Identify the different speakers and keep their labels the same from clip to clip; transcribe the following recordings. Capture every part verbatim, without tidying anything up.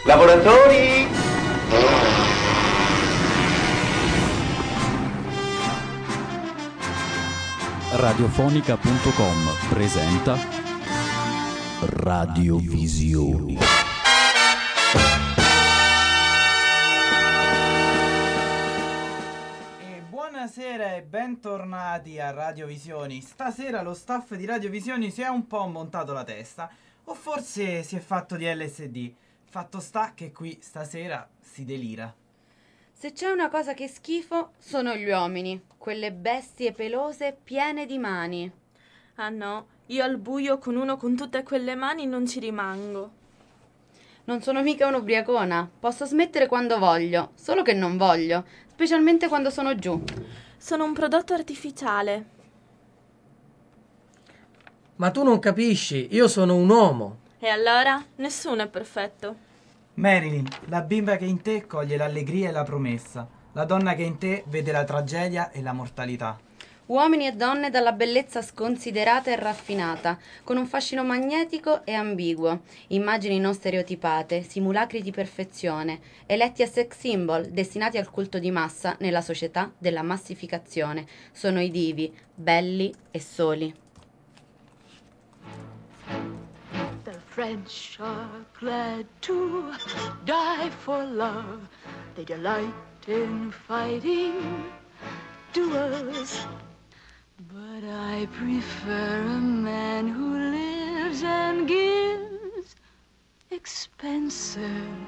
Speaker 1: Lavoratori!
Speaker 2: Radiofonica punto com presenta Radiovisioni.
Speaker 3: E buonasera e bentornati a Radiovisioni. Stasera lo staff di Radiovisioni si è un po' montato la testa, o forse si è fatto di L S D. Fatto sta che qui stasera si delira.
Speaker 4: Se c'è una cosa che schifo, sono gli uomini, quelle bestie pelose piene di mani.
Speaker 5: Ah no, io al buio con uno con tutte quelle mani non ci rimango.
Speaker 4: Non sono mica un'ubriacona, posso smettere quando voglio, solo che non voglio, specialmente quando sono giù.
Speaker 5: Sono un prodotto artificiale.
Speaker 6: Ma tu non capisci, io sono un uomo.
Speaker 5: E allora? Nessuno è perfetto.
Speaker 3: Marilyn, la bimba che in te coglie l'allegria e la promessa. La donna che in te vede la tragedia e la mortalità.
Speaker 4: Uomini e donne dalla bellezza sconsiderata e raffinata, con un fascino magnetico e ambiguo, immagini non stereotipate, simulacri di perfezione, eletti a sex symbol, destinati al culto di massa nella società della massificazione. Sono i divi, belli e soli.
Speaker 7: The French are glad to die for love. They delight in fighting duels. But I prefer a man who lives and gives expensive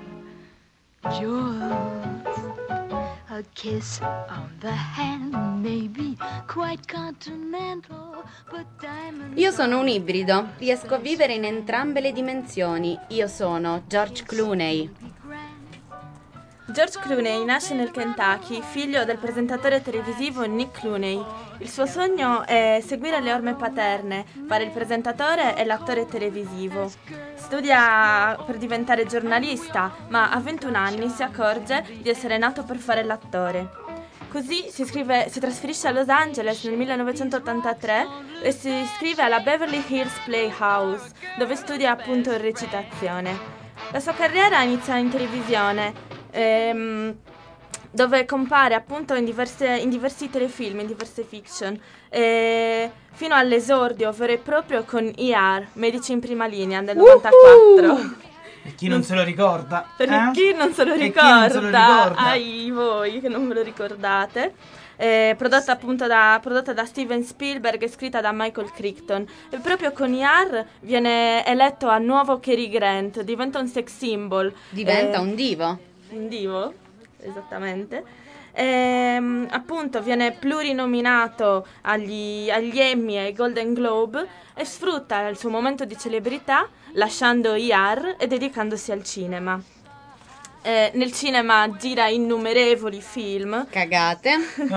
Speaker 7: jewels. A kiss on the hand may be quite continental, but diamonds.
Speaker 4: Io sono un ibrido, riesco a vivere in entrambe le dimensioni. Io sono George Clooney.
Speaker 5: George Clooney nasce nel Kentucky, figlio del presentatore televisivo Nick Clooney. Il suo sogno è seguire le orme paterne, fare il presentatore e l'attore televisivo. Studia per diventare giornalista, ma a ventuno anni si accorge di essere nato per fare l'attore. Così si, iscrive, si trasferisce a Los Angeles nel millenovecentottantatré e si iscrive alla Beverly Hills Playhouse, dove studia appunto recitazione. La sua carriera inizia in televisione, ehm, dove compare appunto in, diverse, in diversi telefilm, in diverse fiction, eh, fino all'esordio vero e proprio con E R, Medici in prima linea, del novantaquattro.
Speaker 3: Uh-huh! E chi non se lo ricorda?
Speaker 5: Per
Speaker 3: eh?
Speaker 5: chi non se lo
Speaker 3: E
Speaker 5: ricorda,
Speaker 3: chi non se lo ricorda?
Speaker 5: ai voi che non ve lo ricordate. Eh, prodotta appunto da, prodotta da Steven Spielberg e scritta da Michael Crichton. E proprio con E R viene eletto a nuovo Cary Grant, diventa un sex symbol.
Speaker 4: Diventa
Speaker 5: eh,
Speaker 4: un divo.
Speaker 5: Un divo, esattamente. E, appunto viene plurinominato agli, agli Emmy e ai Golden Globe e sfrutta il suo momento di celebrità lasciando E R e dedicandosi al cinema. Eh, nel cinema gira innumerevoli film.
Speaker 4: Cagate.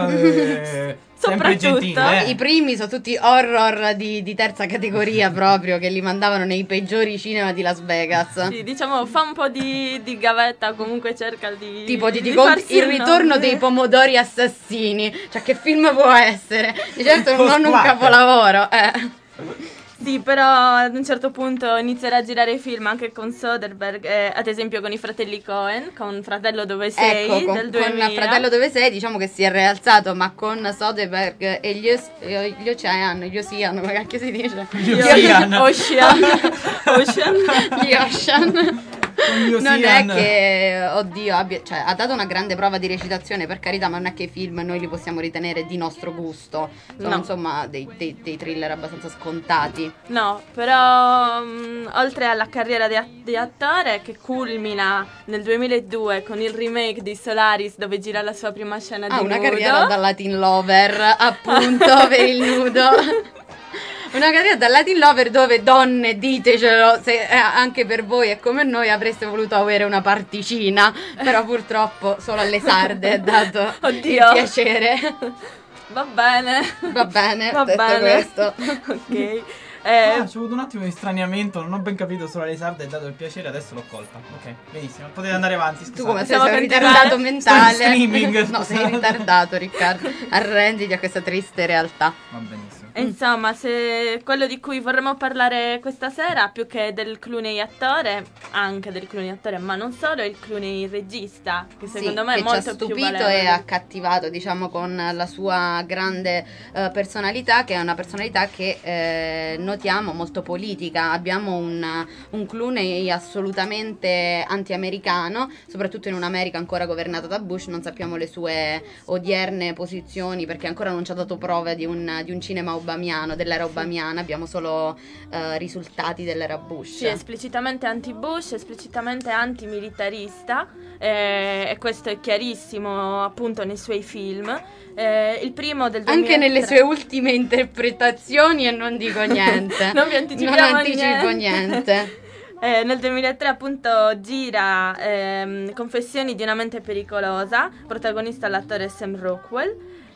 Speaker 3: Eh, sempre gentile, eh.
Speaker 4: I primi sono tutti horror di, di terza categoria proprio, che li mandavano nei peggiori cinema di Las Vegas.
Speaker 5: Sì, diciamo, fa un po' di, di gavetta, comunque cerca di...
Speaker 4: Tipo di,
Speaker 5: di
Speaker 4: di con-
Speaker 5: farsi
Speaker 4: il ritorno
Speaker 5: nome.
Speaker 4: dei pomodori assassini. Cioè, che film può essere? Di certo
Speaker 3: Tipo
Speaker 4: non un
Speaker 3: splatter.
Speaker 4: capolavoro, eh.
Speaker 5: Sì, però ad un certo punto inizierà a girare film anche con Soderbergh, eh, ad esempio con i fratelli Coen, con Fratello dove sei,
Speaker 4: Ecco, con,
Speaker 5: del duemila.
Speaker 4: con Fratello dove sei, diciamo che si è rialzato, ma con Soderbergh e gli, os- e gli Ocean, gli Ocean, come cacchio si dice?
Speaker 3: Gli Ocean.
Speaker 5: Ocean. Ocean.
Speaker 4: Gli Ocean.
Speaker 3: Gli
Speaker 4: Non
Speaker 3: Ocean.
Speaker 4: è che, oddio, abbia, cioè, ha dato una grande prova di recitazione, per carità, ma non è che i film noi li possiamo ritenere di nostro gusto. Sono
Speaker 5: No.
Speaker 4: insomma dei, dei, dei thriller abbastanza scontati.
Speaker 5: No, però mh, oltre alla carriera di, a- di attore che culmina nel duemiladue con il remake di Solaris dove gira la sua prima scena di
Speaker 4: Ha una
Speaker 5: nudo.
Speaker 4: carriera da Latin Lover, appunto, per il nudo. Una carriera da Latin Lover dove, donne, ditecelo, se eh, anche per voi e come noi avreste voluto avere una particina, però purtroppo solo alle sarde è dato
Speaker 5: Oddio.
Speaker 4: il piacere.
Speaker 5: Va bene.
Speaker 4: Va bene,
Speaker 5: Va
Speaker 4: detto
Speaker 5: bene.
Speaker 4: questo.
Speaker 5: Ok.
Speaker 3: Ah,
Speaker 5: Eh,
Speaker 3: c'è avuto un attimo di straniamento, non ho ben capito solo alle sarde e dato il piacere, adesso l'ho colta. Ok, benissimo, potete andare avanti, scusate.
Speaker 4: Tu come sei,
Speaker 5: Possiamo
Speaker 4: sei un
Speaker 5: continuare?
Speaker 4: ritardato mentale.
Speaker 3: Sto in streaming,
Speaker 4: No, sei
Speaker 3: scusate.
Speaker 4: ritardato, Riccardo. Arrenditi a questa triste realtà.
Speaker 3: Va benissimo.
Speaker 5: E insomma, se quello di cui vorremmo parlare questa sera, più che del Clooney attore, anche del Clooney attore, ma non solo, è il Clooney regista, che secondo
Speaker 4: sì,
Speaker 5: me
Speaker 4: che
Speaker 5: è molto
Speaker 4: ci ha
Speaker 5: più
Speaker 4: stupito
Speaker 5: valevole.
Speaker 4: e accattivato, diciamo, con la sua grande eh, personalità, che è una personalità che eh, notiamo molto politica. Abbiamo un, un Clooney assolutamente anti-americano, soprattutto in un'America ancora governata da Bush. Non sappiamo le sue odierne posizioni, perché ancora non ci ha dato prove di un, di un cinema obamiano, dell'era obamiana. Abbiamo solo eh, risultati dell'era Bush.
Speaker 5: Sì, esplicitamente anti-Bush, esplicitamente antimilitarista, eh, e questo è chiarissimo appunto nei suoi film. Eh, il primo del duemilatré.
Speaker 4: Anche nelle sue ultime interpretazioni, e non dico niente.
Speaker 5: Non vi anticipiamo
Speaker 4: Non anticipo
Speaker 5: niente.
Speaker 4: niente.
Speaker 5: Eh, nel duemilatré appunto gira ehm, Confessioni di una mente pericolosa, protagonista l'attore Sam Rockwell.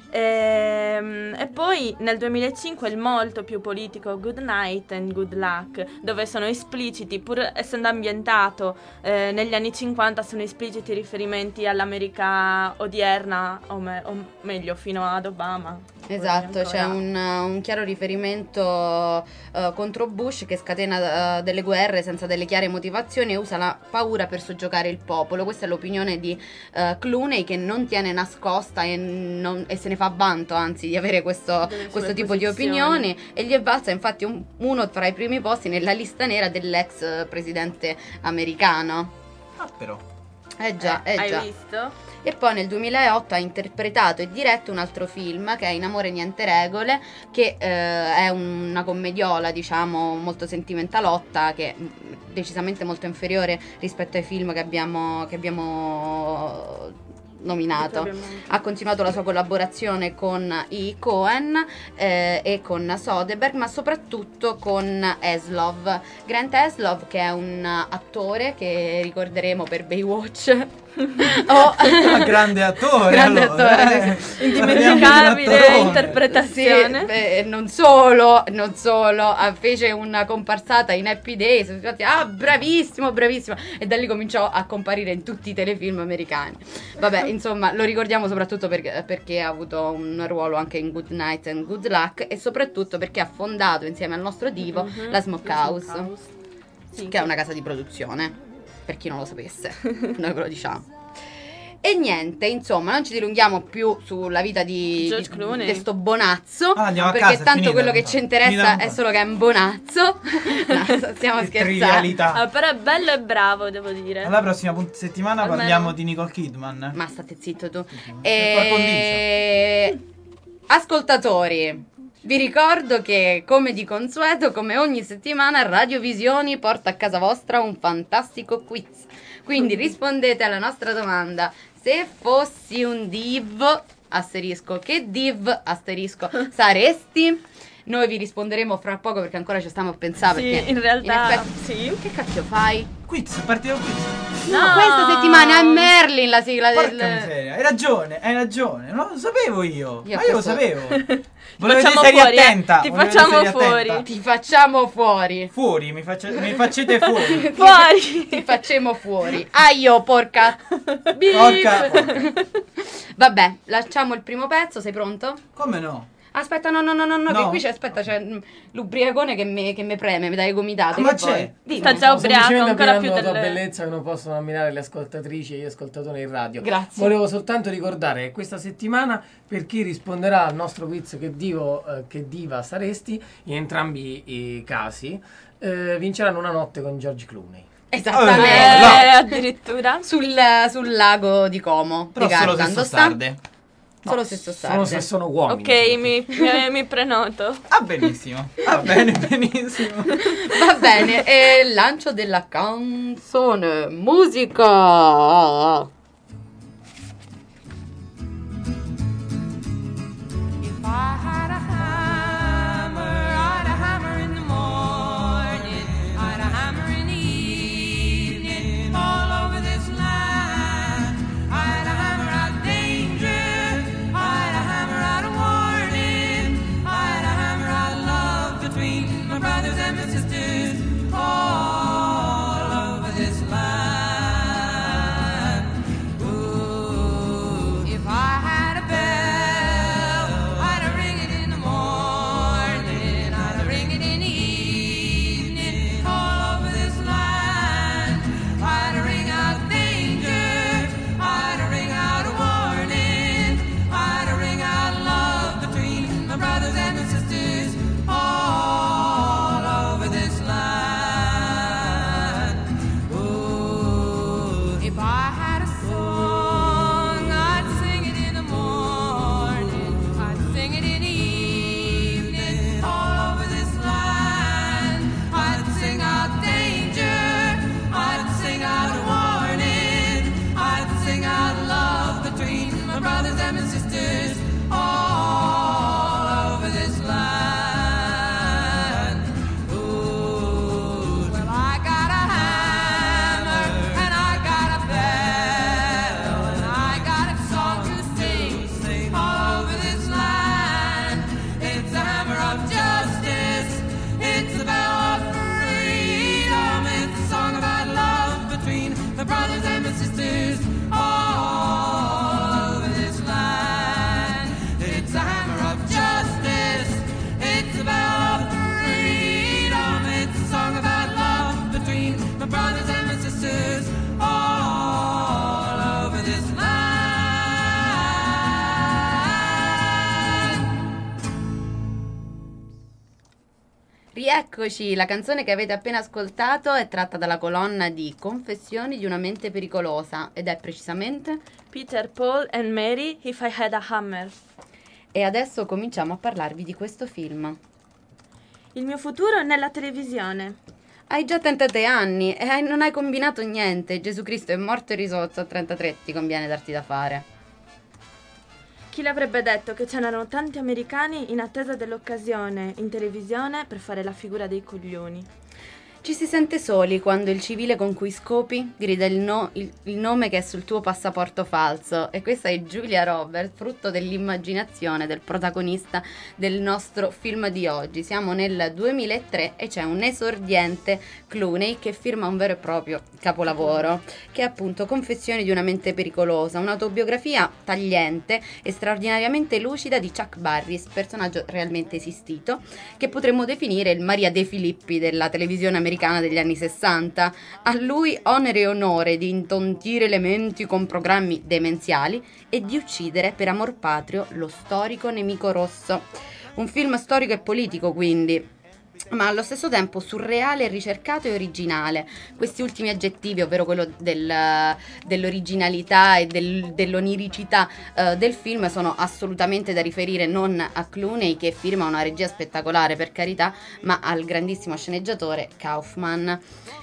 Speaker 5: Ehm, e poi nel duemilacinque il molto più politico Good Night and Good Luck, dove sono espliciti, pur essendo ambientato eh, negli anni cinquanta, sono espliciti riferimenti all'America odierna, o, me- o meglio fino ad Obama.
Speaker 4: Esatto,
Speaker 5: Poi
Speaker 4: c'è
Speaker 5: ancora.
Speaker 4: un, un chiaro riferimento eh, contro Bush, che scatena eh, delle guerre senza delle chiare motivazioni e usa la paura per soggiogare il popolo. Questa è l'opinione di eh, Clooney, che non tiene nascosta e, non- e se ne fa vanto, anzi, di avere questo,
Speaker 5: Delle sue
Speaker 4: questo tipo di
Speaker 5: posizioni.
Speaker 4: opinioni, e gli è valsa infatti un- uno tra i primi posti nella lista nera dell'ex eh, presidente americano.
Speaker 3: Ah, però.
Speaker 4: Eh già,
Speaker 5: Eh,
Speaker 4: eh
Speaker 5: hai
Speaker 4: già.
Speaker 5: visto?
Speaker 4: E poi nel duemilaotto ha interpretato e diretto un altro film, che è In amore niente regole, che eh, è una commediola, diciamo, molto sentimentalotta, che è decisamente molto inferiore rispetto ai film che abbiamo, che abbiamo nominato.
Speaker 5: Abbiamo-
Speaker 4: Ha continuato la sua collaborazione con i Coen eh, e con Soderbergh, ma soprattutto con Heslov. Grant Heslov, che è un attore che ricorderemo per Baywatch. Oh.
Speaker 3: Ah, grande attore,
Speaker 4: Grande
Speaker 3: allora,
Speaker 4: attore,
Speaker 3: eh.
Speaker 4: sì.
Speaker 5: Indimenticabile
Speaker 3: Parliamo di un
Speaker 5: interpretazione.
Speaker 4: Sì, beh, non solo, non solo, ah, fece una comparsata in Happy Days, infatti, ah, bravissimo, bravissimo, e da lì cominciò a comparire in tutti i telefilm americani. Vabbè, insomma, lo ricordiamo soprattutto perché, perché ha avuto un ruolo anche in Good Night and Good Luck, e soprattutto perché ha fondato insieme al nostro divo
Speaker 5: Mhm.
Speaker 4: la Smokehouse,
Speaker 5: Sì,
Speaker 4: che è una casa di produzione, per chi non lo sapesse, noi ve lo diciamo. E niente, insomma, non ci dilunghiamo più sulla vita di
Speaker 5: George
Speaker 4: di-
Speaker 5: Clooney.
Speaker 4: di sto bonazzo,
Speaker 3: Ah, andiamo a
Speaker 4: perché
Speaker 3: casa, è
Speaker 4: tanto
Speaker 3: finita,
Speaker 4: quello che
Speaker 3: no?
Speaker 4: ci interessa
Speaker 3: Finita
Speaker 4: è
Speaker 3: un po'.
Speaker 4: solo che è un bonazzo. No, stiamo
Speaker 3: Che
Speaker 4: scherzando.
Speaker 3: trivialità.
Speaker 5: Ah, però è bello e bravo, devo dire.
Speaker 3: Alla prossima punt- settimana
Speaker 5: Almeno-
Speaker 3: parliamo di Nicole Kidman.
Speaker 4: Ma state zitto tu.
Speaker 3: Par condicio.
Speaker 4: E... Ascoltatori, vi ricordo che, come di consueto, come ogni settimana, Radiovisioni porta a casa vostra un fantastico quiz. Quindi rispondete alla nostra domanda: se fossi un div, asterisco, che div, asterisco, saresti? Noi vi risponderemo fra poco, perché ancora ci stiamo a pensare.
Speaker 5: Sì,
Speaker 4: perché
Speaker 5: in realtà
Speaker 4: effetti-
Speaker 5: sì.
Speaker 4: Che cacchio fai?
Speaker 3: Quiz, partiamo quiz.
Speaker 4: No,
Speaker 5: No.
Speaker 4: questa settimana è Merlin la sigla
Speaker 3: Porca
Speaker 4: del...
Speaker 3: miseria, hai ragione, hai ragione. Non lo sapevo io.
Speaker 4: Io
Speaker 3: ma io lo
Speaker 4: questo-
Speaker 3: sapevo.
Speaker 5: Ti
Speaker 3: Volevo
Speaker 5: facciamo
Speaker 3: vedere serie
Speaker 5: fuori, eh.
Speaker 3: attenta.
Speaker 5: Ti
Speaker 3: volevo
Speaker 5: facciamo
Speaker 3: vedere serie
Speaker 5: fuori.
Speaker 3: attenta.
Speaker 4: Ti facciamo fuori.
Speaker 3: Fuori, mi, faccia- mi faccete fuori.
Speaker 5: Fuori!
Speaker 4: Ti facciamo fuori. Aio, porca. Beep.
Speaker 3: Porca- porca.
Speaker 4: Vabbè, lasciamo il primo pezzo, sei pronto?
Speaker 3: Come no?
Speaker 4: Aspetta, no, no, no, no, no,
Speaker 3: No.
Speaker 4: che qui c'è, aspetta, c'è mm, l'ubriacone che mi, che mi preme, mi dai gomitate.
Speaker 3: Ah, ma
Speaker 4: che vuoi?
Speaker 3: c'è?
Speaker 4: Dimmi.
Speaker 5: Sta già ubriaco,
Speaker 6: Semplicemente
Speaker 5: ancora più
Speaker 6: ammirando la tua
Speaker 5: delle...
Speaker 6: bellezza che non possono ammirare le ascoltatrici e gli ascoltatori in radio.
Speaker 4: Grazie.
Speaker 6: Volevo soltanto ricordare che questa settimana, per chi risponderà al nostro quiz che, divo, eh, che diva saresti, in entrambi i casi, eh, vinceranno una notte con George Clooney.
Speaker 4: Esattamente.
Speaker 5: Eh,
Speaker 3: No.
Speaker 5: addirittura.
Speaker 4: Sul, sul lago di Como.
Speaker 3: Però
Speaker 4: di
Speaker 3: solo se
Speaker 4: Garda.
Speaker 3: sto
Speaker 4: Sta?
Speaker 3: sarde.
Speaker 4: Solo se sto
Speaker 6: Solo se
Speaker 4: sarde.
Speaker 6: sono uomini.
Speaker 5: Ok, mi, mi, mi prenoto.
Speaker 3: Ah, benissimo. Va bene, benissimo.
Speaker 4: Va bene, e lancio della canzone. Musica.
Speaker 1: If I had a hammer, I'd a hammer in the morning, I'd a hammer in the evening, all over this land. I'd a hammer out danger, I'd a hammer out a warning, I'd a hammer out love between my brothers and my sisters, all over this land.
Speaker 4: rieccoci. La canzone che avete appena ascoltato è tratta dalla colonna di Confessioni di una mente pericolosa ed è precisamente
Speaker 5: Peter, Paul and Mary, If I Had a Hammer.
Speaker 4: E adesso cominciamo a parlarvi di questo film.
Speaker 5: Il mio futuro è nella televisione.
Speaker 4: Hai già trentasei anni e hai- non hai combinato niente. Gesù Cristo è morto e risorto a trentatré, ti conviene darti da fare.
Speaker 5: Chi l'avrebbe detto che c'erano tanti americani in attesa dell'occasione in televisione per fare la figura dei coglioni?
Speaker 4: Ci si sente soli quando il civile con cui scopi grida il, no- il- il nome che è sul tuo passaporto falso. E questa è Julia Roberts, frutto dell'immaginazione del protagonista del nostro film di oggi. Siamo nel duemilatré e c'è un esordiente Clooney che firma un vero e proprio capolavoro, che è appunto Confessioni di una mente pericolosa, un'autobiografia tagliente e straordinariamente lucida di Chuck Barris, personaggio realmente esistito, che potremmo definire il Maria De Filippi della televisione americana degli anni sessanta. A lui onere e onore di intontire le menti con programmi demenziali e di uccidere per amor patrio lo storico nemico rosso. Un film storico e politico, quindi, ma allo stesso tempo surreale, ricercato e originale. Questi ultimi aggettivi, ovvero quello del, dell'originalità e del, dell'oniricità eh, del film, sono assolutamente da riferire non a Clooney, che firma una regia spettacolare, per carità, ma al grandissimo sceneggiatore Kaufman.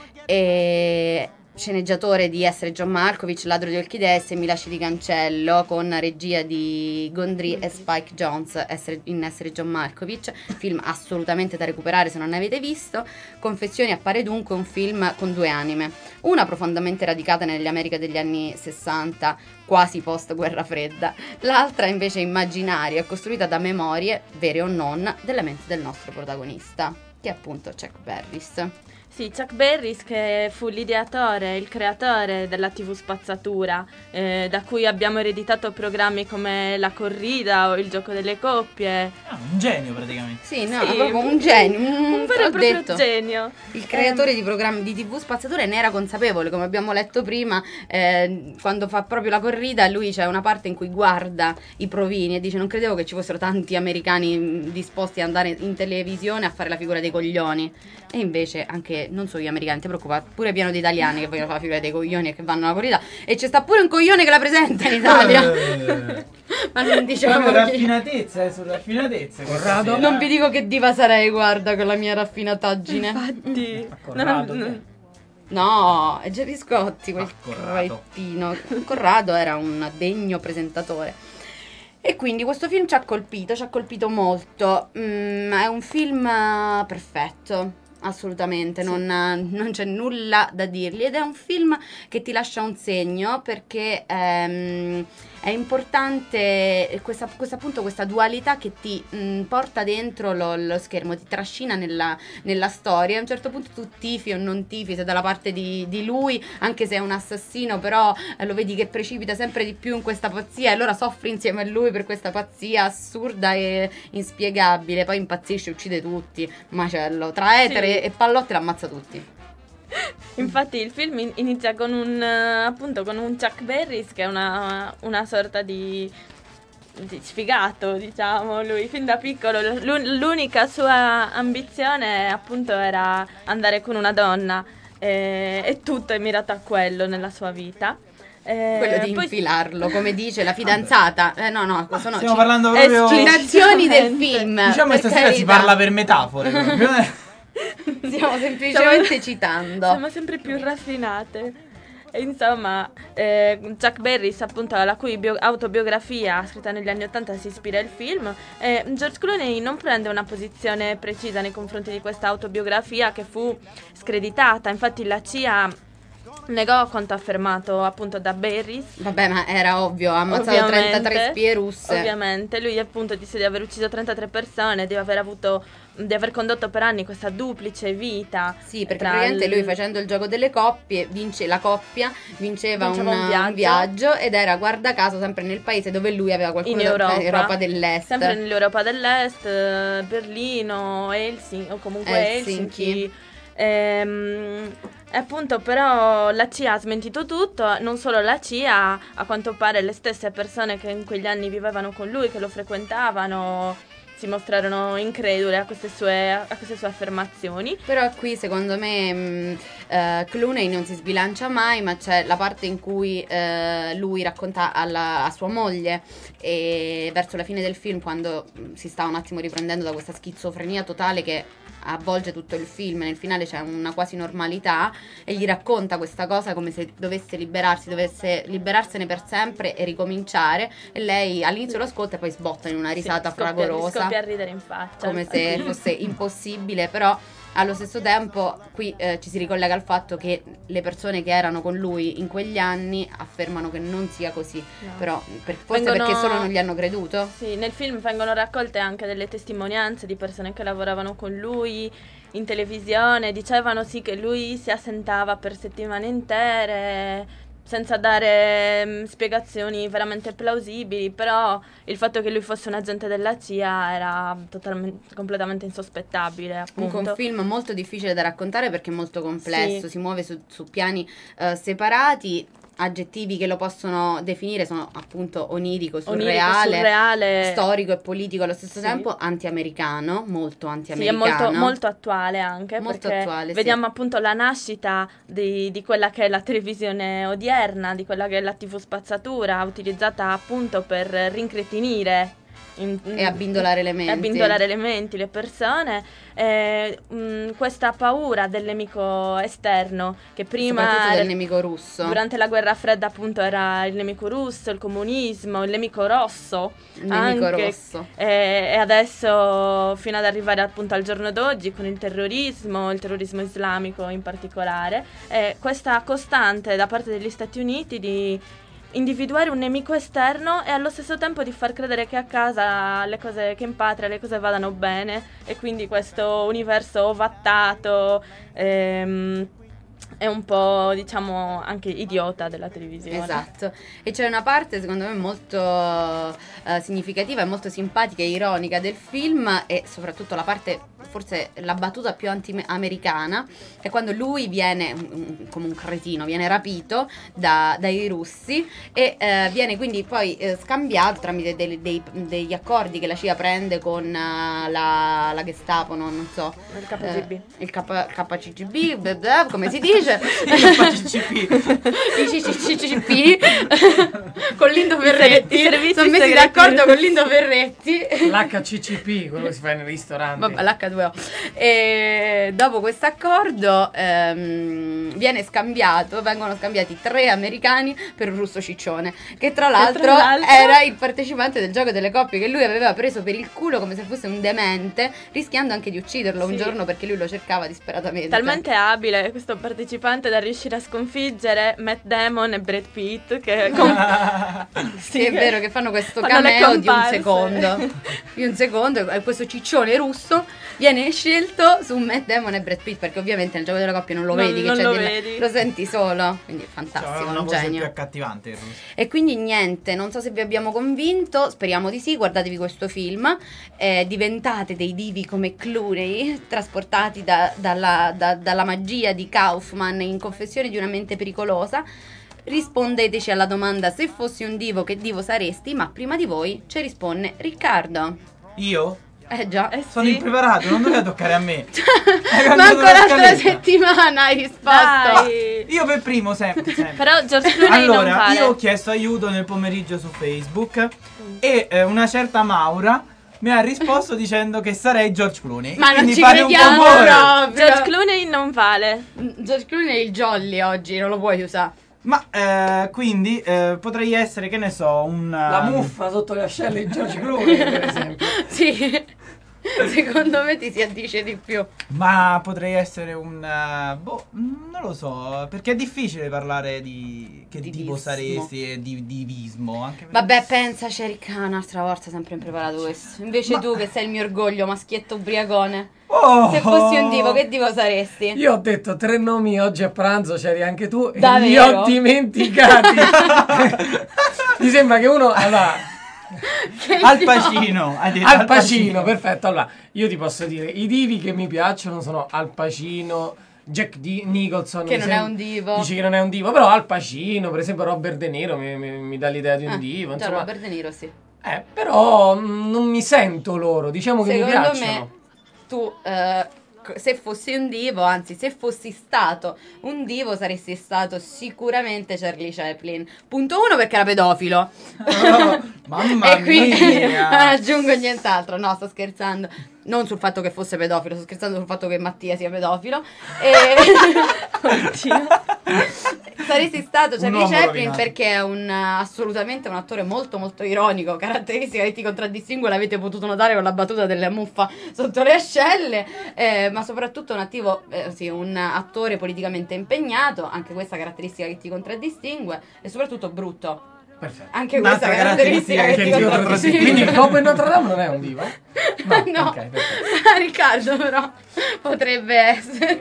Speaker 4: E sceneggiatore di Essere John Malkovich, Ladro di occhi d'Este e Mi lasci di cancello, con regia di Gondry e Spike Jonze essere, in Essere John Malkovich, film assolutamente da recuperare se non ne avete visto. Confessioni appare dunque un film con due anime, una profondamente radicata negli America degli anni sessanta, quasi post guerra fredda, l'altra invece immaginaria e costruita da memorie, vere o non, della mente del nostro protagonista, che è appunto Chuck Barris.
Speaker 5: Sì, Chuck Barris, che fu l'ideatore, il creatore della tivù spazzatura, eh, da cui abbiamo ereditato programmi come La Corrida o Il gioco delle coppie.
Speaker 3: Ah, un genio praticamente.
Speaker 4: Sì, no,
Speaker 5: Sì,
Speaker 4: proprio un genio, un,
Speaker 5: Un vero e
Speaker 4: ho
Speaker 5: proprio
Speaker 4: detto.
Speaker 5: genio.
Speaker 4: Il creatore di programmi di tivù spazzatura ne era consapevole, come abbiamo letto prima, eh, quando fa proprio La Corrida, lui c'è una parte in cui guarda i provini e dice: non credevo che ci fossero tanti americani mh, disposti ad andare in televisione a fare la figura dei coglioni. E invece anche, non solo gli americani, ti preoccupare, pure pieno di italiani che vogliono fare la figura dei coglioni e che vanno alla corrida, e c'è sta pure un coglione che la presenta in Italia.
Speaker 3: Eh.
Speaker 4: Ma non diciamo
Speaker 3: Proprio
Speaker 4: chi-
Speaker 3: raffinatezza, eh, su raffinatezza.
Speaker 6: Corrado?
Speaker 4: Non vi dico che diva sarei, guarda, con la mia raffinataggine.
Speaker 5: Infatti,
Speaker 6: Corrado,
Speaker 5: non-
Speaker 6: che è?
Speaker 4: No, è Gerry Scotti, quel
Speaker 3: Ah, Corrado.
Speaker 4: crettino. Corrado era un degno presentatore. E quindi questo film ci ha colpito, ci ha colpito molto. Mm, è un film eh, perfetto, assolutamente, non, non c'è nulla da dirgli. Ed è un film che ti lascia un segno, perché ehm, è importante questa, questa, appunto, questa dualità che ti mh, porta dentro lo, lo schermo, ti trascina nella, nella storia. A un certo punto tu tifi o non tifi, sei dalla parte di, di lui, anche se è un assassino, però eh, lo vedi che precipita sempre di più in questa pazzia, e allora soffri insieme a lui per questa pazzia assurda e inspiegabile. Poi impazzisce, uccide tutti, macello, tra etere
Speaker 5: Sì.
Speaker 4: e pallotte l'ammazza tutti.
Speaker 5: Infatti il film in- inizia con un eh, appunto con un Chuck Barris che è una, una sorta di, di sfigato, diciamo. Lui fin da piccolo l'u- l'unica sua ambizione appunto era andare con una donna, eh, e tutto è mirato a quello nella sua vita. Eh,
Speaker 4: Quello di
Speaker 5: poi-
Speaker 4: infilarlo, come dice la fidanzata. Eh, no, no, sono
Speaker 3: Stiamo
Speaker 4: ci-
Speaker 3: parlando proprio...
Speaker 5: Eh,
Speaker 4: citazioni del
Speaker 5: Esattamente.
Speaker 4: film.
Speaker 3: Diciamo che
Speaker 4: per
Speaker 3: stasera si
Speaker 4: carità.
Speaker 3: parla per metafore proprio, eh.
Speaker 4: Stiamo semplicemente
Speaker 5: Siamo-
Speaker 4: citando.
Speaker 5: Siamo sempre più raffinate. E insomma, eh, Chuck Barris, appunto, alla cui bio- autobiografia scritta negli anni ottanta si ispira il film, eh, George Clooney non prende una posizione precisa nei confronti di questa autobiografia, che fu screditata. Infatti la C I A negò quanto affermato appunto da Barris.
Speaker 4: Vabbè, ma era ovvio, ha ammazzato
Speaker 5: Ovviamente,
Speaker 4: trentatré spie russe.
Speaker 5: Ovviamente, lui appunto disse di aver ucciso trentatré persone, di aver avuto, di aver condotto per anni questa duplice vita.
Speaker 4: Sì, perché
Speaker 5: tra
Speaker 4: praticamente
Speaker 5: il-
Speaker 4: lui, facendo il gioco delle coppie, vince la coppia, vinceva,
Speaker 5: Vinceva
Speaker 4: un,
Speaker 5: un viaggio.
Speaker 4: un viaggio, ed era, guarda caso, sempre nel paese dove lui aveva qualcuno
Speaker 5: in
Speaker 4: da-
Speaker 5: Europa,
Speaker 4: eh, Europa dell'Est.
Speaker 5: sempre nell'Europa dell'Est, eh, Berlino, Helsinki o comunque
Speaker 4: Helsinki.
Speaker 5: Helsinki. Ehm, E appunto però la C I A ha smentito tutto. Non solo la C I A, a quanto pare le stesse persone che in quegli anni vivevano con lui, che lo frequentavano, si mostrarono incredule a queste sue, a queste sue affermazioni.
Speaker 4: Però qui secondo me mh, eh, Clooney non si sbilancia mai, ma c'è la parte in cui eh, lui racconta alla, a sua moglie e verso la fine del film, quando mh, si sta un attimo riprendendo da questa schizofrenia totale che avvolge tutto il film, nel finale c'è una quasi normalità e gli racconta questa cosa come se dovesse liberarsi, dovesse liberarsene per sempre e ricominciare, e lei all'inizio lo ascolta e poi sbotta in una risata
Speaker 5: Sì, scoppia,
Speaker 4: fragorosa,
Speaker 5: scoppia a ridere in faccia,
Speaker 4: come se fosse impossibile. Però allo stesso tempo qui eh, ci si ricollega al fatto che le persone che erano con lui in quegli anni affermano che non sia così.
Speaker 5: No.
Speaker 4: Però per, forse
Speaker 5: Vengono-
Speaker 4: perché solo non gli hanno creduto.
Speaker 5: Sì, nel film vengono raccolte anche delle testimonianze di persone che lavoravano con lui in televisione, dicevano sì che lui si assentava per settimane intere senza dare mm, spiegazioni veramente plausibili, però il fatto che lui fosse un agente della C I A era totalmente, completamente insospettabile,
Speaker 4: Un,
Speaker 5: appunto.
Speaker 4: un film molto difficile da raccontare perché è molto complesso,
Speaker 5: Sì.
Speaker 4: si muove su, su piani eh, separati. Aggettivi che lo possono definire sono appunto onirico,
Speaker 5: Onirico,
Speaker 4: surreale,
Speaker 5: surreale.
Speaker 4: storico e politico allo stesso
Speaker 5: Sì.
Speaker 4: tempo, anti-americano, molto
Speaker 5: Sì, è
Speaker 4: anti-americano.
Speaker 5: molto, molto attuale anche,
Speaker 4: Molto
Speaker 5: perché
Speaker 4: attuale, sì.
Speaker 5: vediamo appunto la nascita di, di quella che è la televisione odierna, di quella che è la tivù spazzatura, utilizzata appunto per rincretinire in-
Speaker 4: E abbindolare le menti.
Speaker 5: e abbindolare le menti, le persone. Eh, mh, questa paura del nemico esterno, che prima
Speaker 4: Soprattutto
Speaker 5: era-
Speaker 4: del nemico russo.
Speaker 5: durante la guerra fredda appunto era il nemico russo, il comunismo, il nemico rosso,
Speaker 4: Il nemico
Speaker 5: anche,
Speaker 4: rosso.
Speaker 5: e, e adesso fino ad arrivare appunto al giorno d'oggi con il terrorismo, il terrorismo islamico in particolare, e questa costante da parte degli Stati Uniti di individuare un nemico esterno e allo stesso tempo di far credere che a casa le cose, che in patria le cose vadano bene, e quindi questo universo ovattato ehm, è un po', diciamo, anche idiota della televisione.
Speaker 4: Esatto, e c'è una parte secondo me molto eh, significativa e molto simpatica e ironica del film, e soprattutto la parte, forse la battuta più anti-americana, è quando lui viene, mm, come un cretino, viene rapito da- dai russi e eh, viene quindi poi eh, scambiato tramite dei- dei- degli accordi che la C I A prende con eh, la, la Gestapo, no? Non so.
Speaker 5: Il K G B.
Speaker 4: Eh, il K- K C G B, blah blah, come si dice?
Speaker 3: Il C C P.
Speaker 4: I C C P con Lindo Ferretti.
Speaker 5: I servizi
Speaker 4: sono messi
Speaker 5: segreti.
Speaker 4: d'accordo con Lindo Ferretti.
Speaker 6: L'H C C P, quello che si fa nei ristoranti.
Speaker 4: Vabbè, l'H due O. E dopo questo accordo ehm, viene scambiato, vengono scambiati tre americani per un russo ciccione, che tra l'altro,
Speaker 5: l'altro-
Speaker 4: era il partecipante del gioco delle coppie, che lui aveva preso per il culo come se fosse un demente, rischiando anche di ucciderlo un
Speaker 5: Sì.
Speaker 4: giorno perché lui lo cercava disperatamente.
Speaker 5: Talmente abile questo partecipante da riuscire a sconfiggere Matt Damon e Brad Pitt, che com-
Speaker 4: Sì, è vero che fanno questo
Speaker 5: fanno le
Speaker 4: cameo di un
Speaker 5: comparse.
Speaker 4: secondo. Di un secondo, e questo ciccione russo viene scelto su Matt Damon e Brad Pitt, perché ovviamente nel gioco della coppia non lo
Speaker 5: Non-
Speaker 4: vedi, che
Speaker 5: non
Speaker 4: c'è
Speaker 5: lo
Speaker 4: del-
Speaker 5: vedi.
Speaker 4: lo senti solo. Quindi
Speaker 3: Cioè,
Speaker 4: fantastico,
Speaker 3: una
Speaker 4: un
Speaker 3: voce più
Speaker 4: genio.
Speaker 3: accattivante il russo.
Speaker 4: E quindi niente, non so se vi abbiamo convinto, speriamo di sì, guardatevi questo film, eh, diventate dei divi come Clooney, trasportati da- dalla, da- dalla magia di Kaufman in Confessioni di una mente pericolosa. Rispondeteci alla domanda: se fossi un divo, che divo saresti? Ma prima di voi ci risponde Riccardo.
Speaker 3: Io?
Speaker 4: Eh già.
Speaker 5: Eh
Speaker 3: Sono
Speaker 5: sì.
Speaker 3: impreparato, non doveva toccare a me. Hai
Speaker 4: Ma
Speaker 3: cambiato
Speaker 4: ancora
Speaker 3: la
Speaker 4: l'altra
Speaker 3: scaletta.
Speaker 4: settimana hai risposto.
Speaker 5: Dai.
Speaker 3: Io per primo sempre, sempre.
Speaker 5: Però George Clooney non
Speaker 3: Allora,
Speaker 5: vale.
Speaker 3: io ho chiesto aiuto nel pomeriggio su Facebook e eh, una certa Maura mi ha risposto dicendo che sarei George Clooney.
Speaker 4: Ma non
Speaker 3: Quindi
Speaker 4: ci
Speaker 3: fate un
Speaker 4: crediamo
Speaker 3: favore.
Speaker 4: proprio.
Speaker 5: George Clooney non vale.
Speaker 4: George Clooney è il jolly oggi, non lo puoi usare.
Speaker 3: Ma eh, quindi eh, potrei essere, che ne so, un...
Speaker 6: La
Speaker 3: um,
Speaker 6: muffa sotto le ascelle di George Clooney, per esempio.
Speaker 4: Sì, secondo me ti si addice di più.
Speaker 3: Ma potrei essere un... eh, boh, non lo so, perché è difficile parlare di... che
Speaker 4: Divismo.
Speaker 3: tipo saresti e di divismo. Anche perché-
Speaker 4: Vabbè, pensa, Sherika, un'altra volta sempre impreparato questo. Invece
Speaker 3: Ma-
Speaker 4: tu, che sei il mio orgoglio, maschietto ubriacone.
Speaker 3: Oh!
Speaker 4: Se fossi un divo, che divo saresti?
Speaker 6: Io ho detto tre nomi oggi a pranzo, c'eri anche tu, e
Speaker 4: Davvero?
Speaker 6: li ho dimenticati. Mi sembra che uno... Allora,
Speaker 4: Che
Speaker 3: Al
Speaker 4: divo?
Speaker 3: Pacino. hai detto
Speaker 6: Al Pacino, perfetto. Allora, io ti posso dire, i divi che mi piacciono sono Al Pacino, Jack D- Nicholson.
Speaker 4: Che
Speaker 6: mi
Speaker 4: non è un divo.
Speaker 6: Dici che non è un divo, però Al Pacino, per esempio Robert De Niro mi, mi- mi dà l'idea di un
Speaker 4: Ah,
Speaker 6: divo.
Speaker 4: già,
Speaker 6: Insomma,
Speaker 4: Robert De Niro, sì.
Speaker 6: Eh, però mh, non mi sento loro, diciamo che mi
Speaker 4: Secondo
Speaker 6: piacciono.
Speaker 4: me tu eh, c- se fossi un divo, anzi se fossi stato un divo saresti stato sicuramente Charlie Chaplin. Punto uno perché era pedofilo.
Speaker 3: Oh, mamma
Speaker 4: E quindi
Speaker 3: mia.
Speaker 4: non aggiungo nient'altro. No, sto scherzando. Non sul fatto che fosse pedofilo, sto scherzando sul fatto che Mattia sia pedofilo. E... Oddio. Saresti stato Charlie
Speaker 3: uomo
Speaker 4: Chaplin
Speaker 3: rovinato.
Speaker 4: perché è un, assolutamente un attore molto molto ironico, caratteristica che ti contraddistingue, l'avete potuto notare con la battuta della muffa sotto le ascelle, eh, ma soprattutto un attivo, eh, sì, un attore politicamente impegnato, anche questa caratteristica che ti contraddistingue, e soprattutto brutto.
Speaker 6: Perfetto.
Speaker 4: Anche
Speaker 3: Un'altra
Speaker 4: questa caratteristica che,
Speaker 3: caratteristica
Speaker 4: ti
Speaker 3: che ti
Speaker 4: contraddistingue.
Speaker 6: Quindi il Popo in Notre Dame non è un divo? No,
Speaker 4: No.
Speaker 6: ok, perfetto.
Speaker 4: Riccardo però potrebbe essere.